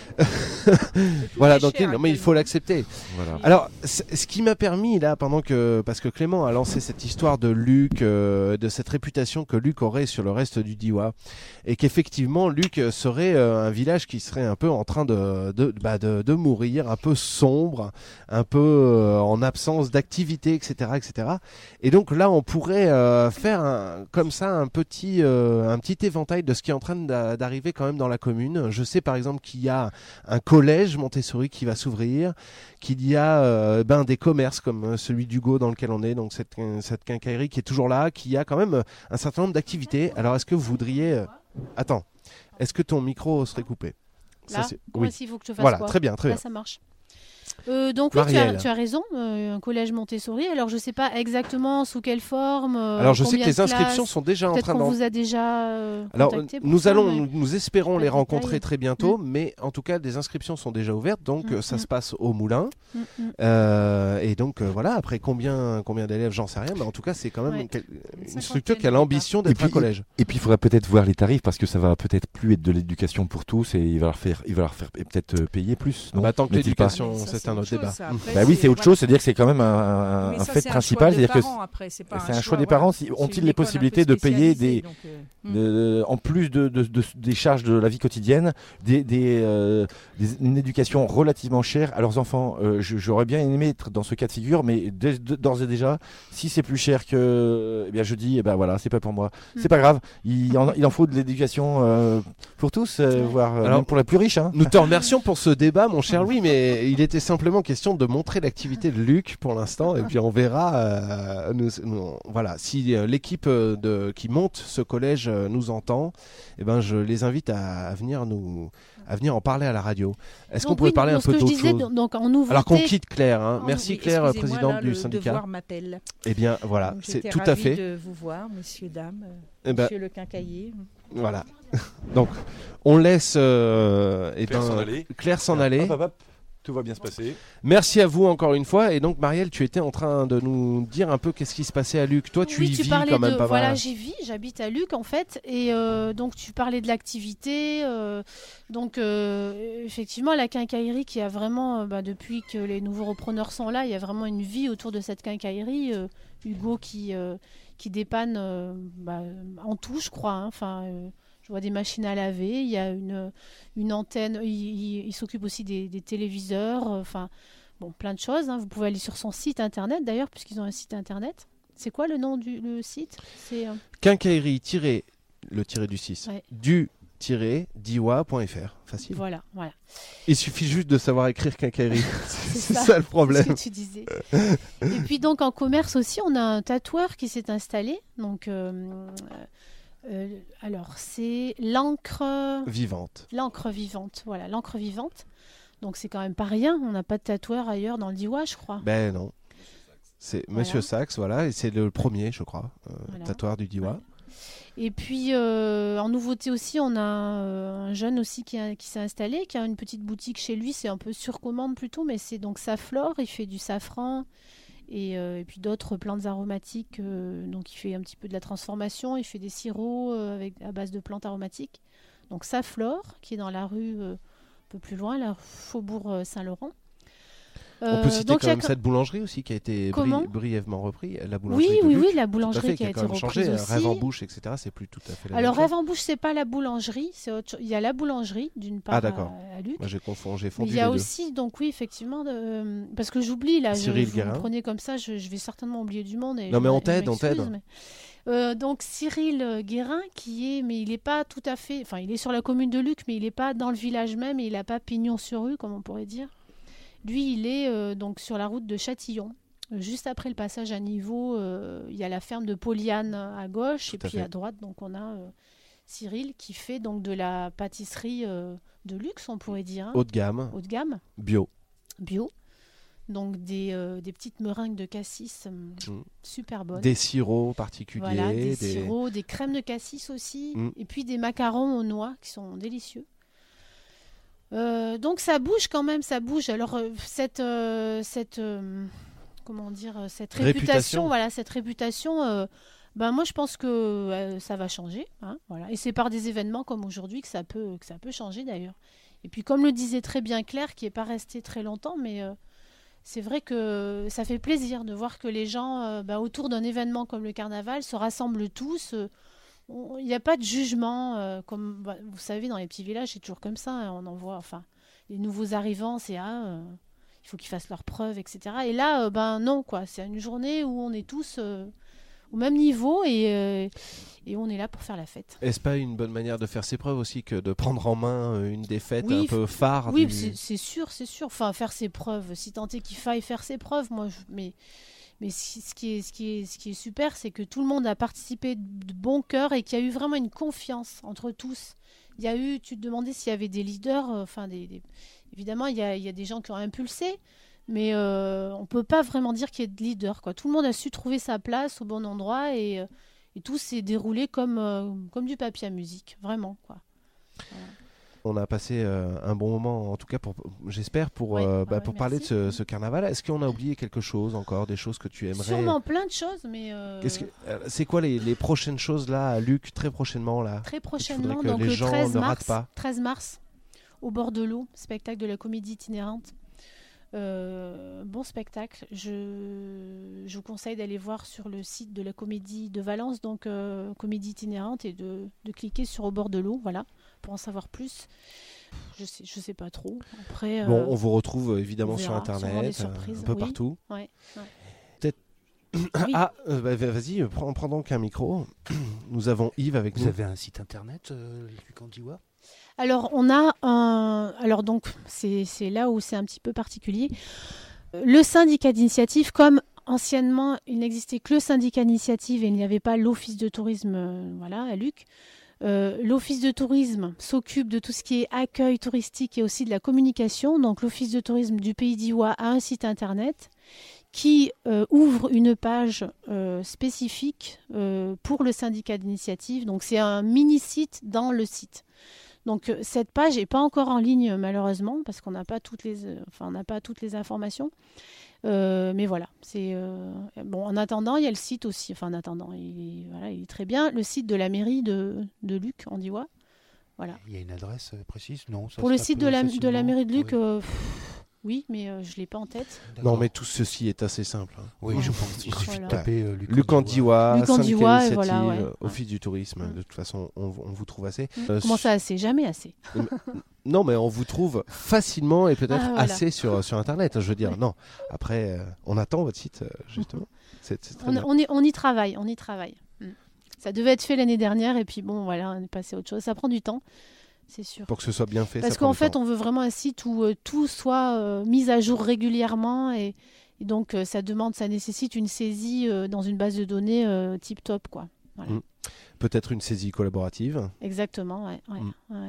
Voilà, est donc cher, non, mais il faut l'accepter. Voilà. Alors, c- ce qui m'a permis là, pendant que parce que Clément a lancé cette histoire de Luc, euh, de cette réputation que Luc aurait sur le reste du D I W A, et qu'effectivement Luc serait euh, un village qui serait un peu en train de de, bah, de, de mourir, un peu sombre, un peu euh, en absence d'activité, et cetera, et cetera. Et donc là, on pourrait euh, faire un, comme ça un petit euh, un petit éventail de ce qui est en train d'a- d'arriver quand même dans la commune. Je sais par exemple qu'il y a un collège Montessori qui va s'ouvrir, qu'il y a euh, ben, des commerces comme euh, celui d'Hugo dans lequel on est, donc cette, cette quincaillerie qui est toujours là, qui a quand même euh, un certain nombre d'activités. Alors est-ce que vous voudriez... euh, Attends, est-ce que ton micro serait coupé? Ça, Là, c'est- moi Oui, aussi, il faut que je fasse voilà, quoi très bien, très Là, bien. ça marche. Euh, donc oui, tu as, Marielle. tu as raison, euh, un collège Montessori. Alors je sais pas exactement sous quelle forme. euh, Alors je sais que combien les de inscriptions classes. sont déjà en Peut-être train qu'on d'en... vous a déjà euh, Alors, contacté pour nous ça, allons, mais- nous espérons pas les de rencontrer détails. très bientôt, mais en tout cas, des inscriptions sont déjà ouvertes, donc Mm, euh, ça mm. se passe au Moulin. Mm, mm. Euh, et donc euh, voilà, après combien, combien d'élèves, j'en sais rien, mais en tout cas, c'est quand même Ouais. quel- Une une cinquantaine structure qui a au l'ambition Et d'être puis- un collège. Et puis il faudrait peut-être voir les tarifs parce que ça va peut-être plus être de l'éducation pour tous et il va leur faire, il va leur faire peut-être euh, payer plus. Non Bah, tant que N'est-il pas l'éducation, Mais ça, c'est un autre autre chose, débat. ça. Après, Bah oui, c'est autre voilà. chose, c'est-à-dire que c'est quand même un, un- Mais un ça, fait c'est un principal, choix de c'est-à-dire que parents, après, c'est pas c'est un un choix des voilà. parents. Si- C'est Ont-ils une les école un peu possibilités de payer spécialisée, des, donc, euh, de- en plus de, de- de- des charges de la vie quotidienne, des, des, euh, des- une éducation relativement chère à leurs enfants. Euh, je- J'aurais bien aimé être dans ce cas de figure, mais dès- de- d'ores et déjà, si c'est plus cher que, eh bien, je dis, eh ben voilà, c'est pas pour moi. Mm. C'est pas grave. Il en, il en faut de l'éducation euh, pour tous, euh, voire euh, Alors- même pour les plus riches. Hein. Nous te remercions pour ce débat, mon cher Louis, mais il était simplement question de montrer l'activité de Luc pour l'instant, et puis on verra. euh, nous- nous- voilà, si euh, l'équipe euh, de qui monte ce collège euh, nous entend, eh ben je les invite à, à venir nous, à venir en parler à la radio. Est-ce qu'on Donc, pourrait oui, parler un donc, ce peu que je d'autre disais, chose donc en nouveauté. Alors qu'on quitte Claire, hein. Oh, Merci oui, Claire, excusez-moi, présidente là, du le syndicat. devoir m'appelle. Eh bien voilà, Donc, c'est j'étais tout à ravie fait. de vous voir, messieurs, dames, euh, Eh ben, monsieur le quincaillier. voilà. Donc on laisse euh, eh Claire ben, s'en aller. Claire s'en aller. Hop, hop, hop. Tout va bien se passer. Merci à vous encore une fois. Et donc, Marielle, tu étais en train de nous dire un peu qu'est-ce qui se passait à Luc. Toi, tu oui, y tu vis parlais quand même de, pas voilà, mal. j'y vis, j'habite à Luc en fait, et euh, donc tu parlais de l'activité, euh, donc euh, effectivement la quincaillerie qui a vraiment, euh, bah, depuis que les nouveaux repreneurs sont là, il y a vraiment une vie autour de cette quincaillerie. euh, Hugo qui euh, qui dépanne euh, bah, en tout, je crois. hein. Enfin, euh, je vois des machines à laver, il y a une une antenne, il, il- il s'occupe aussi des, des téléviseurs, euh, enfin bon, plein de choses. hein. Vous pouvez aller sur son site internet d'ailleurs, puisqu'ils ont un site internet. C'est quoi le nom du le site? C'est euh, Quincaillerie tiré, le tiré du six, Ouais. du tiret diwa point f r. Facile. Voilà, voilà. Il suffit juste de savoir écrire quincaillerie. c'est C'est ça, ça, le problème. ce que tu disais. Et puis donc en commerce aussi, on a un tatoueur qui s'est installé. Donc, euh, euh, alors c'est l'encre Vivante. L'encre vivante. Voilà, l'encre vivante. Donc c'est quand même pas rien. On n'a pas de tatoueur ailleurs dans le Diois, je crois. Ben non. C'est Voilà. Monsieur Sachs, voilà, et c'est le premier, je crois, euh, Voilà. tatoueur du Diois. Ouais. Et puis euh, en nouveauté aussi, on a euh, un jeune aussi qui, a- qui s'est installé, qui a une petite boutique chez lui. C'est un peu sur commande plutôt, mais c'est donc Saflore. Il fait du safran et, euh, et puis d'autres plantes aromatiques. euh, donc il fait un petit peu de la transformation. Il fait des sirops euh, avec, à base de plantes aromatiques. Donc Saflore, qui est dans la rue euh, un peu plus loin, la Faubourg euh, Saint-Laurent. On peut Euh, citer donc quand il y a même co- cette boulangerie aussi qui a été bri- Comment brièvement repris. La boulangerie Oui, de oui, Luc, oui, la tout boulangerie à fait, qui a a été quand même changé. reprise euh, aussi. Rêve en bouche, et cetera. C'est plus tout à fait la Alors même Rêve chose. en bouche, c'est pas la boulangerie, c'est autre cho- il y a la boulangerie d'une part Ah, d'accord. à, à Luc. Moi, j'ai confondu, j'ai Mais fondu il y a les deux. aussi, donc oui, effectivement, de- euh, parce que j'oublie là, je, Cyril vous Guérin. me prenez comme ça, je, je vais certainement oublier du monde. Et Non, je mais m'a- on je t'aide, on m'excuse, t'aide. mais- Euh, donc Cyril euh, Guérin, qui est, mais il n'est pas tout à fait, enfin il est sur la commune de Luc, mais il n'est pas dans le village même, et il n'a pas pignon sur rue, comme on pourrait dire. Lui, il est euh, donc sur la route de Châtillon. Euh, Juste après le passage à niveau, euh, il y a la ferme de Poliane à gauche, Tout et à puis fait. à droite, donc on a euh, Cyril qui fait donc de la pâtisserie euh, de luxe, on pourrait dire, hein, Haut de gamme, haut de gamme, bio. bio. Donc des, euh, des petites meringues de cassis hum, Mm. super bonnes. Des sirops particuliers. Voilà, des, des- sirops, des crèmes de cassis aussi, Mm. et puis des macarons aux noix qui sont délicieux. Euh, donc ça bouge quand même, ça bouge. Alors euh, cette, euh, cette euh, comment dire, euh, cette réputation, Réputation. voilà, cette réputation. euh, ben moi je pense que euh, ça va changer, hein, voilà. Et c'est par des événements comme aujourd'hui que ça peut, que ça peut changer d'ailleurs. Et puis comme le disait très bien Claire, qui n'est pas restée très longtemps, mais euh, c'est vrai que ça fait plaisir de voir que les gens, euh, bah, autour d'un événement comme le carnaval, se rassemblent tous. euh, on- Il n'y a pas de jugement. euh, comme bah, vous savez, dans les petits villages, c'est toujours comme ça. Hein, on en voit, enfin, les nouveaux arrivants, c'est ah, euh, il faut qu'ils fassent leurs preuves, et cetera. Et là, euh, ben non, quoi. C'est une journée où on est tous euh, au même niveau et, euh, et on est là pour faire la fête. Est-ce pas une bonne manière de faire ses preuves aussi que de prendre en main euh, une défaite Oui, un peu phare Oui, du- c'est c'est sûr, c'est sûr. Enfin, faire ses preuves, si tant est qu'il faille faire ses preuves, moi, je- mais, mais si- ce, qui est, ce, qui est, ce qui est super, c'est que tout le monde a participé de bon cœur et qu'il y a eu vraiment une confiance entre tous. Il y a eu, tu te demandais s'il y avait des leaders, euh, enfin, des, des- évidemment, il y, a, il y a des gens qui ont impulsé, mais euh, on ne peut pas vraiment dire qu'il y ait de leader, quoi. Tout le monde a su trouver sa place au bon endroit et, euh, et tout s'est déroulé comme, euh, comme du papier à musique, vraiment, quoi. On a passé euh, un bon moment, en tout cas, pour, j'espère, pour, Oui, euh, ah bah, ouais, pour parler de merci. ce, ce carnaval. Est-ce qu'on a oublié quelque chose encore, des choses que tu aimerais Sûrement plein de choses, mais euh, Qu'est-ce que- euh, C'est quoi les, les prochaines choses là à Luc, très prochainement là très Il prochainement, faudrait que donc les le gens treize ne mars, ratent pas. treize mars, au bord de l'eau, spectacle de la comédie itinérante. Euh, bon spectacle. Je, je vous conseille d'aller voir sur le site de la comédie de Valence, donc euh, comédie itinérante, et de, de cliquer sur au bord de l'eau, voilà, pour en savoir plus. Je sais, je sais pas trop. Après, euh, Bon, on vous retrouve euh, évidemment on sur verra, sûrement des internet, euh, surprises, un peu oui. partout. ouais, ouais. Peut-être. Oui. Ah, euh, bah, va- vas-y, euh, prends, prends donc un micro. Nous avons Yves avec Vous nous. avez un site internet, euh, Luc en Diois ? Alors, on a un. Alors, donc, c'est c'est là où c'est un petit peu particulier. Euh, Le syndicat d'initiative, comme anciennement, il n'existait que le syndicat d'initiative et il n'y avait pas l'office de tourisme, euh, voilà, à Luc. Euh, l'office de tourisme s'occupe de tout ce qui est accueil touristique et aussi de la communication. Donc, l'office de tourisme du Pays d'Ivoire a un site internet qui euh, ouvre une page euh, spécifique euh, pour le syndicat d'initiative. Donc, c'est un mini-site dans le site. Donc euh, cette page n'est pas encore en ligne malheureusement parce qu'on n'a pas toutes les, euh, enfin on n'a pas toutes les informations. Euh, mais voilà, c'est euh, bon. En attendant, il y a le site aussi. Enfin en attendant, il est, voilà, il est très bien. Le site de la mairie de, de Luc en Diois. Voilà. Il y a une adresse euh, précise ? Non, ça Pour se le tape, site de euh, la, de la facilement mairie de Luc, Oui. euh, pff, oui, mais euh, je ne l'ai pas en tête. Non, D'accord. mais tout ceci est assez simple. hein. Oui, Ouais. je pense qu'il suffit Voilà. de taper euh, Luc, Luc en Diois, Luc en syndicat Diois, et d'initiative, voilà, ouais. euh, office du tourisme. Mm. De toute façon, on, on vous trouve assez. Mm. Euh, Comment ça assez? Jamais assez. Non, mais on vous trouve facilement et peut-être Ah, voilà. assez sur, sur Internet. hein, Je veux dire, Ouais. non. Après, euh, on attend votre site, euh, justement. C'est c'est très On, bien. on, est- on y travaille, on y travaille. Mm. Ça devait être fait l'année dernière et puis bon, voilà, on est passé à autre chose. Ça prend du temps, c'est sûr. Pour que ce soit bien fait. Parce ça prend qu'en du fait, temps. on veut vraiment un site où euh, tout soit euh, mis à jour régulièrement et, et donc euh, ça demande, ça nécessite une saisie euh, dans une base de données euh, tip top, quoi. Voilà. Mm. Peut-être une saisie collaborative. Exactement, ouais. ouais, Mm. ouais.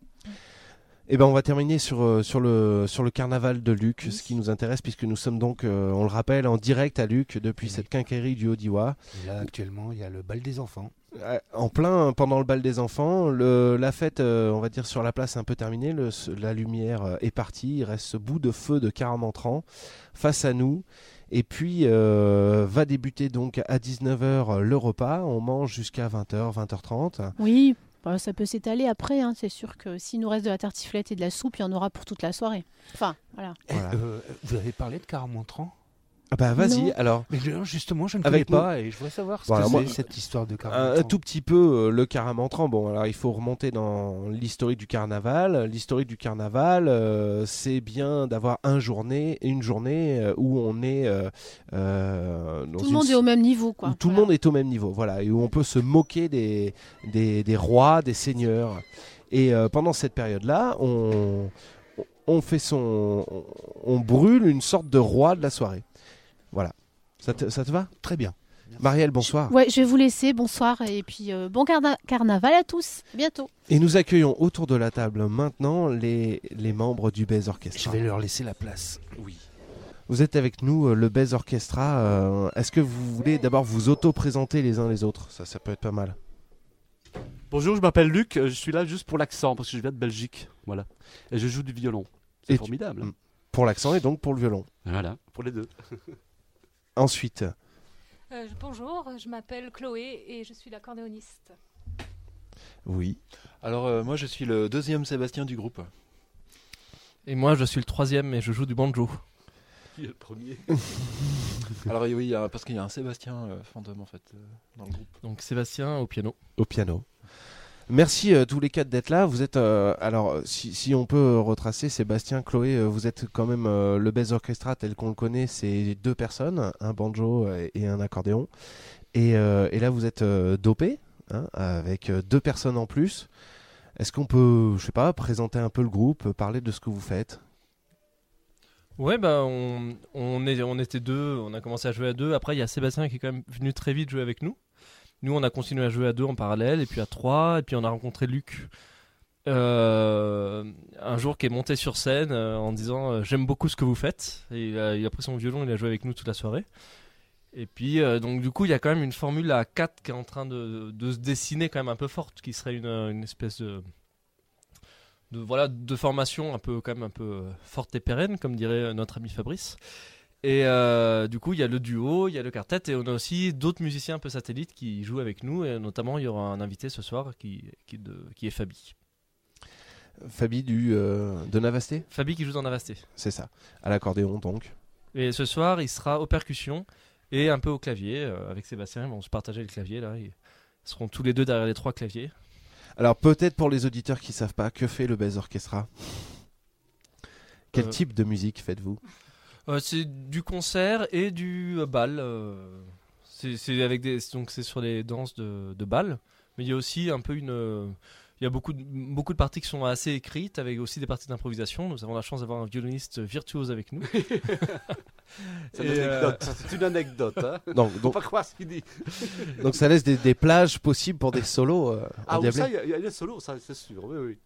Eh ben, on va terminer sur, euh, sur, le, sur le carnaval de Luc, ce qui nous intéresse, puisque nous sommes donc, euh, on le rappelle, en direct à Luc depuis Oui. cette quincaillerie du Haut-Diois. Et là, actuellement, il y a le bal des enfants. Euh, En plein pendant le bal des enfants, le, la fête, euh, on va dire, sur la place est un peu terminée. Le, ce- la lumière euh, est partie. Il reste ce bout de feu de Caramentran face à nous. Et puis euh, va débuter donc à dix-neuf heures le repas. On mange jusqu'à vingt heures, vingt heures trente. Oui, bah, ça peut s'étaler après. Hein. C'est sûr que s'il nous reste de la tartiflette et de la soupe, il y en aura pour toute la soirée. Enfin, voilà. Eh, Voilà. euh, vous avez parlé de Caramontran? Ah bah vas-y, Non. alors. Mais je- justement, je ne Avec connais nous. pas et je voudrais savoir ce Bon, que alors c'est moi, cette histoire de Un, Caramontran. un tout petit peu euh, le Caramentran. Bon, alors il faut remonter dans l'historique du carnaval. L'historique du carnaval, euh, c'est bien d'avoir un journée, une journée euh, où on est euh, euh, dans Tout le une monde s- est au même niveau, quoi. où tout le Voilà. monde est au même niveau, voilà, et où on peut se moquer des, des, des rois, des seigneurs. Et euh, pendant cette période-là, on, on fait son, on, on brûle une sorte de roi de la soirée. Voilà. Ça te, ça te va? Très bien. Marielle, bonsoir. Ouais, je vais vous laisser. Bonsoir et puis euh, bon carna- carnaval à tous. À bientôt. Et nous accueillons autour de la table maintenant les, les membres du Base Je Orchestra. vais leur laisser la place. Oui. Vous êtes avec nous, euh, le Base Orchestra. euh, Est-ce que vous voulez d'abord vous auto-présenter les uns les autres? Ça, ça peut être pas mal. Bonjour, je m'appelle Luc, euh, je suis là juste pour l'accent parce que je viens de Belgique, voilà. Et je joue du violon. C'est Et tu- formidable. Mm. Pour l'accent et donc pour le violon. Voilà, pour les deux. Ensuite, Euh, bonjour, je m'appelle Chloé et je suis l'accordéoniste. oui. Alors, euh, moi, je suis le deuxième Sébastien du groupe. Et moi, je suis le troisième et je joue du banjo. Qui est le premier? Alors, oui, il y a- parce qu'il y a un Sébastien euh, fantôme, en fait, euh, dans le groupe. Donc Sébastien au piano. Au piano. Merci euh, tous les quatre d'être là. Vous êtes, euh, alors, si, si on peut retracer, Sébastien, Chloé, euh, vous êtes quand même euh, le Base Orchestra tel qu'on le connaît, c'est deux personnes, un banjo et, et un accordéon. Et, euh, et là, vous êtes euh, dopé, hein, avec euh, deux personnes en plus. Est-ce qu'on peut, je sais pas, présenter un peu le groupe, parler de ce que vous faites? Ouais, bah on, on, est, on était deux, on a commencé à jouer à deux. Après, il y a Sébastien qui est quand même venu très vite jouer avec nous. Nous, on a continué à jouer à deux en parallèle, et puis à trois, et puis on a rencontré Luc euh, un jour qui est monté sur scène euh, en disant euh, j'aime beaucoup ce que vous faites. Et il a, il a pris son violon, il a joué avec nous toute la soirée. Et puis, euh, donc du coup, il y a quand même une formule à quatre qui est en train de, de se dessiner quand même un peu forte, qui serait une, une espèce de, de, voilà, de formation un peu, quand même un peu euh, forte et pérenne, comme dirait notre ami Fabrice. Et euh, du coup, il y a le duo, il y a le quartet, et on a aussi d'autres musiciens un peu satellites qui jouent avec nous, et notamment, il y aura un invité ce soir qui, qui, de, qui est Fabi. Fabi du, euh, de Navasté? Fabi qui joue dans Navasté. C'est ça, à l'accordéon donc. Et ce soir, il sera aux percussions et un peu au clavier. Euh, avec Sébastien, ils vont se partager le clavier. Là. Ils seront tous les deux derrière les trois claviers. Alors peut-être pour les auditeurs qui savent pas, que fait le Base Orchestra? Quel Euh, type de musique faites-vous? Euh, c'est du concert et du euh, bal. euh, c'est, c'est avec des, donc c'est sur les danses de, de bal. Mais il y a aussi un peu une... euh, il y a beaucoup de, beaucoup de parties qui sont assez écrites, avec aussi des parties d'improvisation. Nous avons la chance d'avoir un violoniste virtuose avec nous. C'est une Et, euh, anecdote, c'est une anecdote. Hein. Donc, Faut donc- pas croire ce qu'il dit. Donc ça laisse des, des plages possibles pour des solos euh, Ah oui, endiablés. ça, il y a- il y, a des solos, ça, c'est sûr. Oui, oui.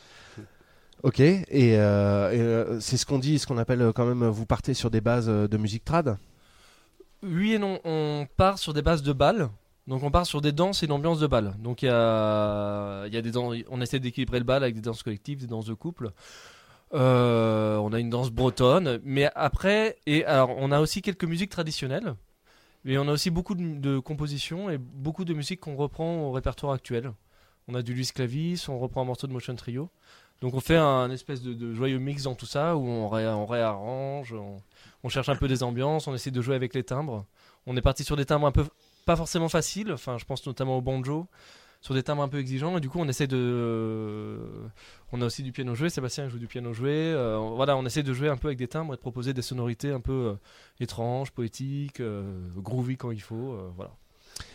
Ok, et, euh, et, euh, c'est ce qu'on dit, ce qu'on appelle euh, quand même, euh, vous partez sur des bases euh, de musique trad? Oui et non, on part sur des bases de bal. Donc on part sur des danses et une ambiance de bal. Donc il y a, il y a des danses, on essaie d'équilibrer le bal avec des danses collectives, des danses de couple. Euh, on a une danse bretonne, mais après, et alors on a aussi quelques musiques traditionnelles, mais on a aussi beaucoup de, de compositions et beaucoup de musiques qu'on reprend au répertoire actuel. On a du Luis Clavis, on reprend un morceau de Motion Trio. Donc on fait un espèce de, de joyeux mix dans tout ça, où on, ré, on réarrange, on, on cherche un peu des ambiances, on essaie de jouer avec les timbres. On est parti sur des timbres un peu pas forcément faciles, enfin je pense notamment au banjo, sur des timbres un peu exigeants, et du coup on essaie de... euh, on a aussi du piano joué, Sébastien joue du piano joué, euh, voilà, on essaie de jouer un peu avec des timbres et de proposer des sonorités un peu euh, étranges, poétiques, euh, groovy quand il faut, euh, voilà.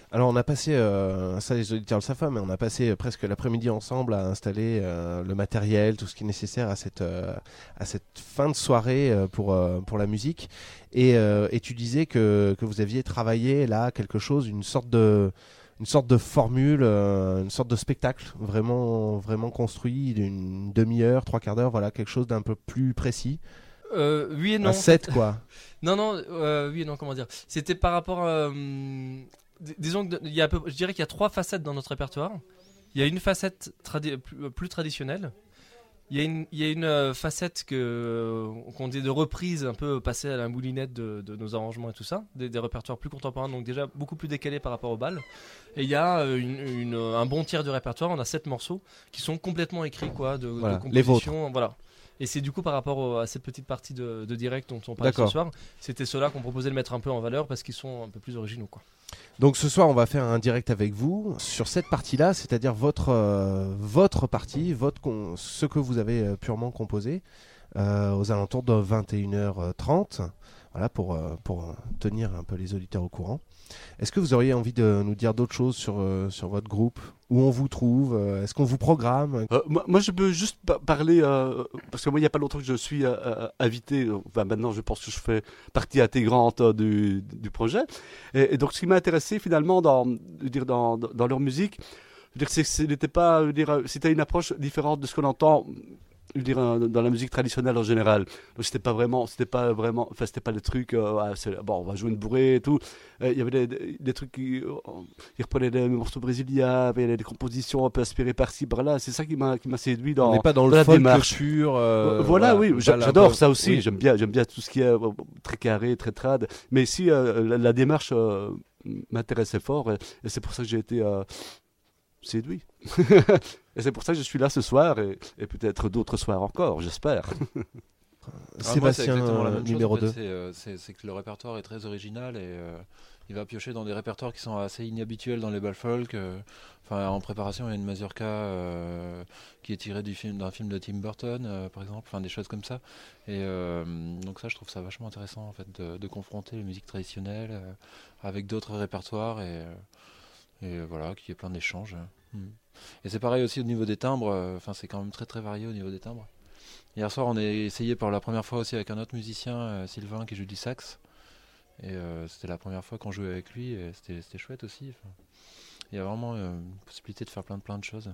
Alors on a passé, euh, ça les auditeurs le savent pas, mais on a passé presque l'après-midi ensemble à installer euh, le matériel, tout ce qui est nécessaire à cette, euh, à cette fin de soirée euh, pour, euh, pour la musique. Et, euh, et tu disais que, que vous aviez travaillé là quelque chose, une sorte de, une sorte de formule, euh, une sorte de spectacle vraiment, vraiment construit d'une demi-heure, trois quarts d'heure, voilà, quelque chose d'un peu plus précis. Euh, oui et non. Un set quoi. non, non, euh, oui et non, comment dire. C'était par rapport à... Euh, d- disons que il y a un peu, je dirais qu'il y a trois facettes dans notre répertoire. Il y a une facette tradi- plus, plus traditionnelle. Il y a une, il y a une euh, facette que, euh, qu'on dit de reprise, un peu passée à la moulinette de, de nos arrangements et tout ça. Des, des répertoires plus contemporains, donc déjà beaucoup plus décalés par rapport au bal. Et il y a euh, une, une, un bon tiers du répertoire, on a sept morceaux qui sont complètement écrits, quoi, de, Voilà, de les composition. Voilà. Et c'est du coup par rapport au- à cette petite partie de, de direct dont on parle ce D'accord. soir, c'était ceux-là qu'on proposait de mettre un peu en valeur parce qu'ils sont un peu plus originaux, quoi. Donc ce soir, on va faire un direct avec vous sur cette partie-là, c'est-à-dire votre, euh, votre partie, votre con- ce que vous avez euh, purement composé, euh, aux alentours de vingt et une heures trente, voilà, pour, euh, pour euh, tenir un peu les auditeurs au courant. Est-ce que vous auriez envie de nous dire d'autres choses sur, euh, sur votre groupe? Où on vous trouve? euh, Est-ce qu'on vous programme? Euh, moi, moi, je peux juste pa- parler, euh, parce que moi, il n'y a pas longtemps que je suis euh, euh, invité, euh, enfin, maintenant, je pense que je fais partie intégrante euh, du, du projet. Et, et donc, ce qui m'a intéressé, finalement, dans, je veux dire, dans, dans, dans leur musique, je veux dire, c'est que ce n'était pas, je veux dire, c'était une approche différente de ce qu'on entend, je veux dire, euh, dans la musique traditionnelle en général. Donc, c'était pas vraiment, c'était pas vraiment, enfin, c'était pas le truc, euh, ah, c'est- bon, on va jouer une bourrée et tout. Euh, Il y avait des, des, des trucs qui, euh, ils reprenaient des morceaux brésiliens, il y avait des compositions un peu inspirées par-ci, par-là. C'est ça qui m'a, qui m'a séduit dans, On n'est pas dans le la folk démarche. pur, euh, Euh, voilà, voilà, oui, j'a- bal un j'adore peu- ça aussi. oui. J'aime bien, j'aime bien tout ce qui est euh, très carré, très trad. Mais ici, euh, la, la démarche euh, m'intéressait fort, et, et c'est pour ça que j'ai été euh, séduit. Et c'est pour ça que je suis là ce soir, et, et peut-être d'autres soirs encore, j'espère. Ah, moi, c'est Sébastien, exactement la euh, même chose, numéro en fait. deux. C'est, euh, c'est- c'est que le répertoire est très original et euh, il va piocher dans des répertoires qui sont assez inhabituels dans les bals folk. euh. Enfin, en préparation, il y a une mazurka euh, qui est tirée du film, d'un film de Tim Burton, euh, par exemple, enfin des choses comme ça. Et euh, donc ça, je trouve ça vachement intéressant en fait de, de confronter les musiques traditionnelles euh, avec d'autres répertoires et, euh, et euh, voilà, qu'il y ait plein d'échanges. Mm. Et c'est pareil aussi au niveau des timbres. euh, Enfin, c'est quand même très très varié au niveau des timbres. Hier soir, on a essayé pour la première fois aussi avec un autre musicien, euh, Sylvain, qui joue du sax. Et euh, c'était la première fois qu'on jouait avec lui, et c'était, c'était chouette aussi. Enfin, il y a vraiment euh, une possibilité de faire plein de, plein de choses.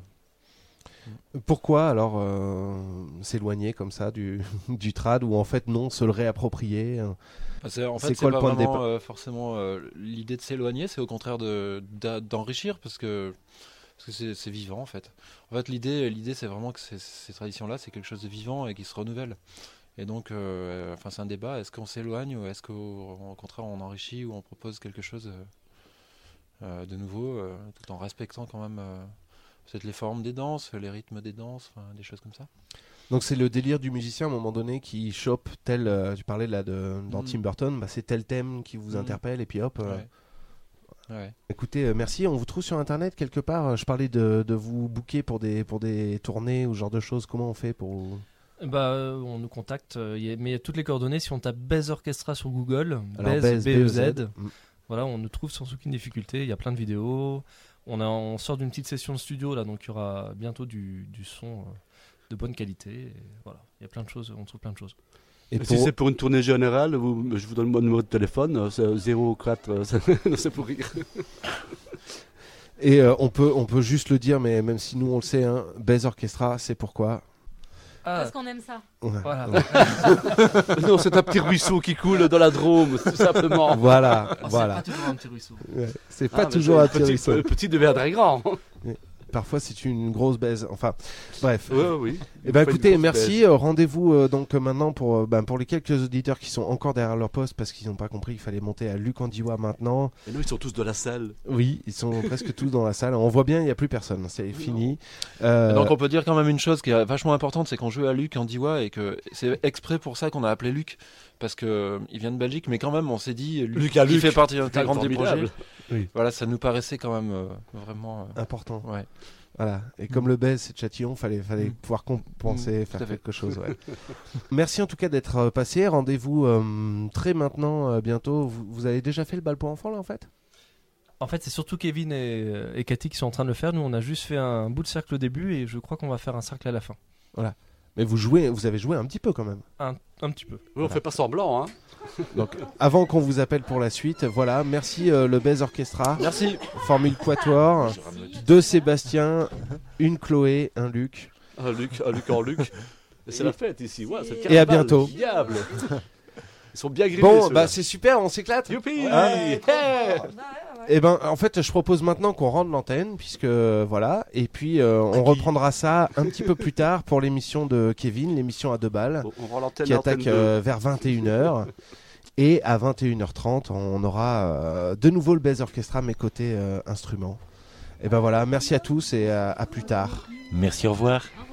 Pourquoi alors euh, s'éloigner comme ça du, du trad, ou en fait non, se le réapproprier? euh, Ah, c'est, en fait, C'est c'est, quoi le pas point de vraiment départ? euh, forcément euh, l'idée de s'éloigner, c'est au contraire de, d'a- d'enrichir, parce que, parce que c'est, c'est vivant en fait. En fait, l'idée, l'idée c'est vraiment que ces, ces traditions-là, c'est quelque chose de vivant et qui se renouvelle. Et donc, euh, enfin, c'est un débat, est-ce qu'on s'éloigne ou est-ce qu'au au contraire on enrichit ou on propose quelque chose euh, euh, de nouveau, euh, tout en respectant quand même euh, peut-être les formes des danses, les rythmes des danses, enfin, des choses comme ça. Donc c'est le délire du musicien à un moment donné qui chope tel, euh, tu parlais là de, dans Mm. Tim Burton, bah, c'est tel thème qui vous Mm. interpelle et puis hop. euh, Ouais. Ouais. Écoutez, euh, merci. On vous trouve sur internet quelque part. Euh, Je parlais de, de vous booker pour des, pour des tournées ou ce genre de choses. Comment on fait pour vous... Bah, euh, on nous contacte, euh, y a- mais il y a toutes les coordonnées si on tape Bez Orchestra sur Google, Alors, Bez, Bez, B E Z. B E Z. Mm. Voilà, on nous trouve sans aucune difficulté. Il y a plein de vidéos. On, a, on sort d'une petite session de studio là, donc il y aura bientôt du, du son euh, de bonne qualité. Et voilà, il y a plein de choses. On trouve plein de choses. Et Si c'est pour une tournée générale, vous- je vous donne mon numéro de téléphone, euh, c'est zéro quatre, euh, c'est- non, c'est pour rire. Et euh, on, peut, on peut juste le dire, mais même si nous on le sait, hein, Bez Orchestra, c'est pourquoi. Parce qu'on aime ça. Ouais. Voilà. Ouais. Non, c'est un petit ruisseau qui coule dans la Drôme, tout simplement. Voilà, Oh, c'est voilà. pas toujours un petit ruisseau. Ouais, c'est Ah, pas mais toujours c'est un petit petit, ruisseau. Le petit deviendrait grand. Ouais. Parfois c'est une grosse baise. Enfin, bref. Ouais, oui. Eh ben, Il faut une écoutez, grosse merci. baise. Euh, rendez-vous euh, donc euh, maintenant pour, euh, ben, pour les quelques auditeurs qui sont encore derrière leur poste parce qu'ils n'ont pas compris qu'il fallait monter à Luc Andiwa maintenant. Et nous, ils sont tous de la salle. Oui, ils sont presque tous dans la salle. On voit bien, il n'y a plus personne. C'est fini. Euh, Donc on peut dire quand même une chose qui est vachement importante, c'est qu'on joue à Luc en Diwa et que c'est exprès pour ça qu'on a appelé Luc, parce que euh, il vient de Belgique, mais quand même on s'est dit Luc, Luc à qui Luc. fait partie intégrante du Formidable. projet. Oui. Voilà, ça nous paraissait quand même euh, vraiment euh, important. Ouais. Voilà. Et comme le baise, c'est de Châtillon, fallait, fallait Mm. pouvoir compenser, Mm, faire tout à fait. quelque chose. Ouais. Merci en tout cas d'être euh, passé. Rendez-vous euh, très maintenant, euh, bientôt. Vous, vous avez déjà fait le bal pour enfants là en fait? En fait, c'est surtout Kevin et, et Cathy qui sont en train de le faire. Nous, on a juste fait un bout de cercle au début et je crois qu'on va faire un cercle à la fin. Voilà. Mais vous jouez, vous avez joué un petit peu quand même. Un, un petit peu. Oui, on voilà. fait pas semblant, hein. Donc, avant qu'on vous appelle pour la suite, voilà, merci euh, le Base Orchestra. Merci. Formule Quatuor, deux Sébastien, une Chloé, un Luc. Un Luc, un Luc en Luc. C'est la fête ici, ouais, c'est le et à carnaval, bientôt. Diable. Ils sont bien grimés. Bon, bah c'est super, on s'éclate. Youpi. Ouais. Hey. Et ben, en fait, je propose maintenant qu'on rende l'antenne, puisque voilà, et puis euh, on reprendra ça un petit peu plus tard pour l'émission de Kevin, l'émission à deux balles, on rend l'antenne, qui attaque l'antenne euh, vers vingt et une heures. Et à vingt et une heures trente, on aura euh, de nouveau le Base Orchestra, mes côtés euh, instruments. Et ben voilà, merci à tous et à, à plus tard. Merci, au revoir.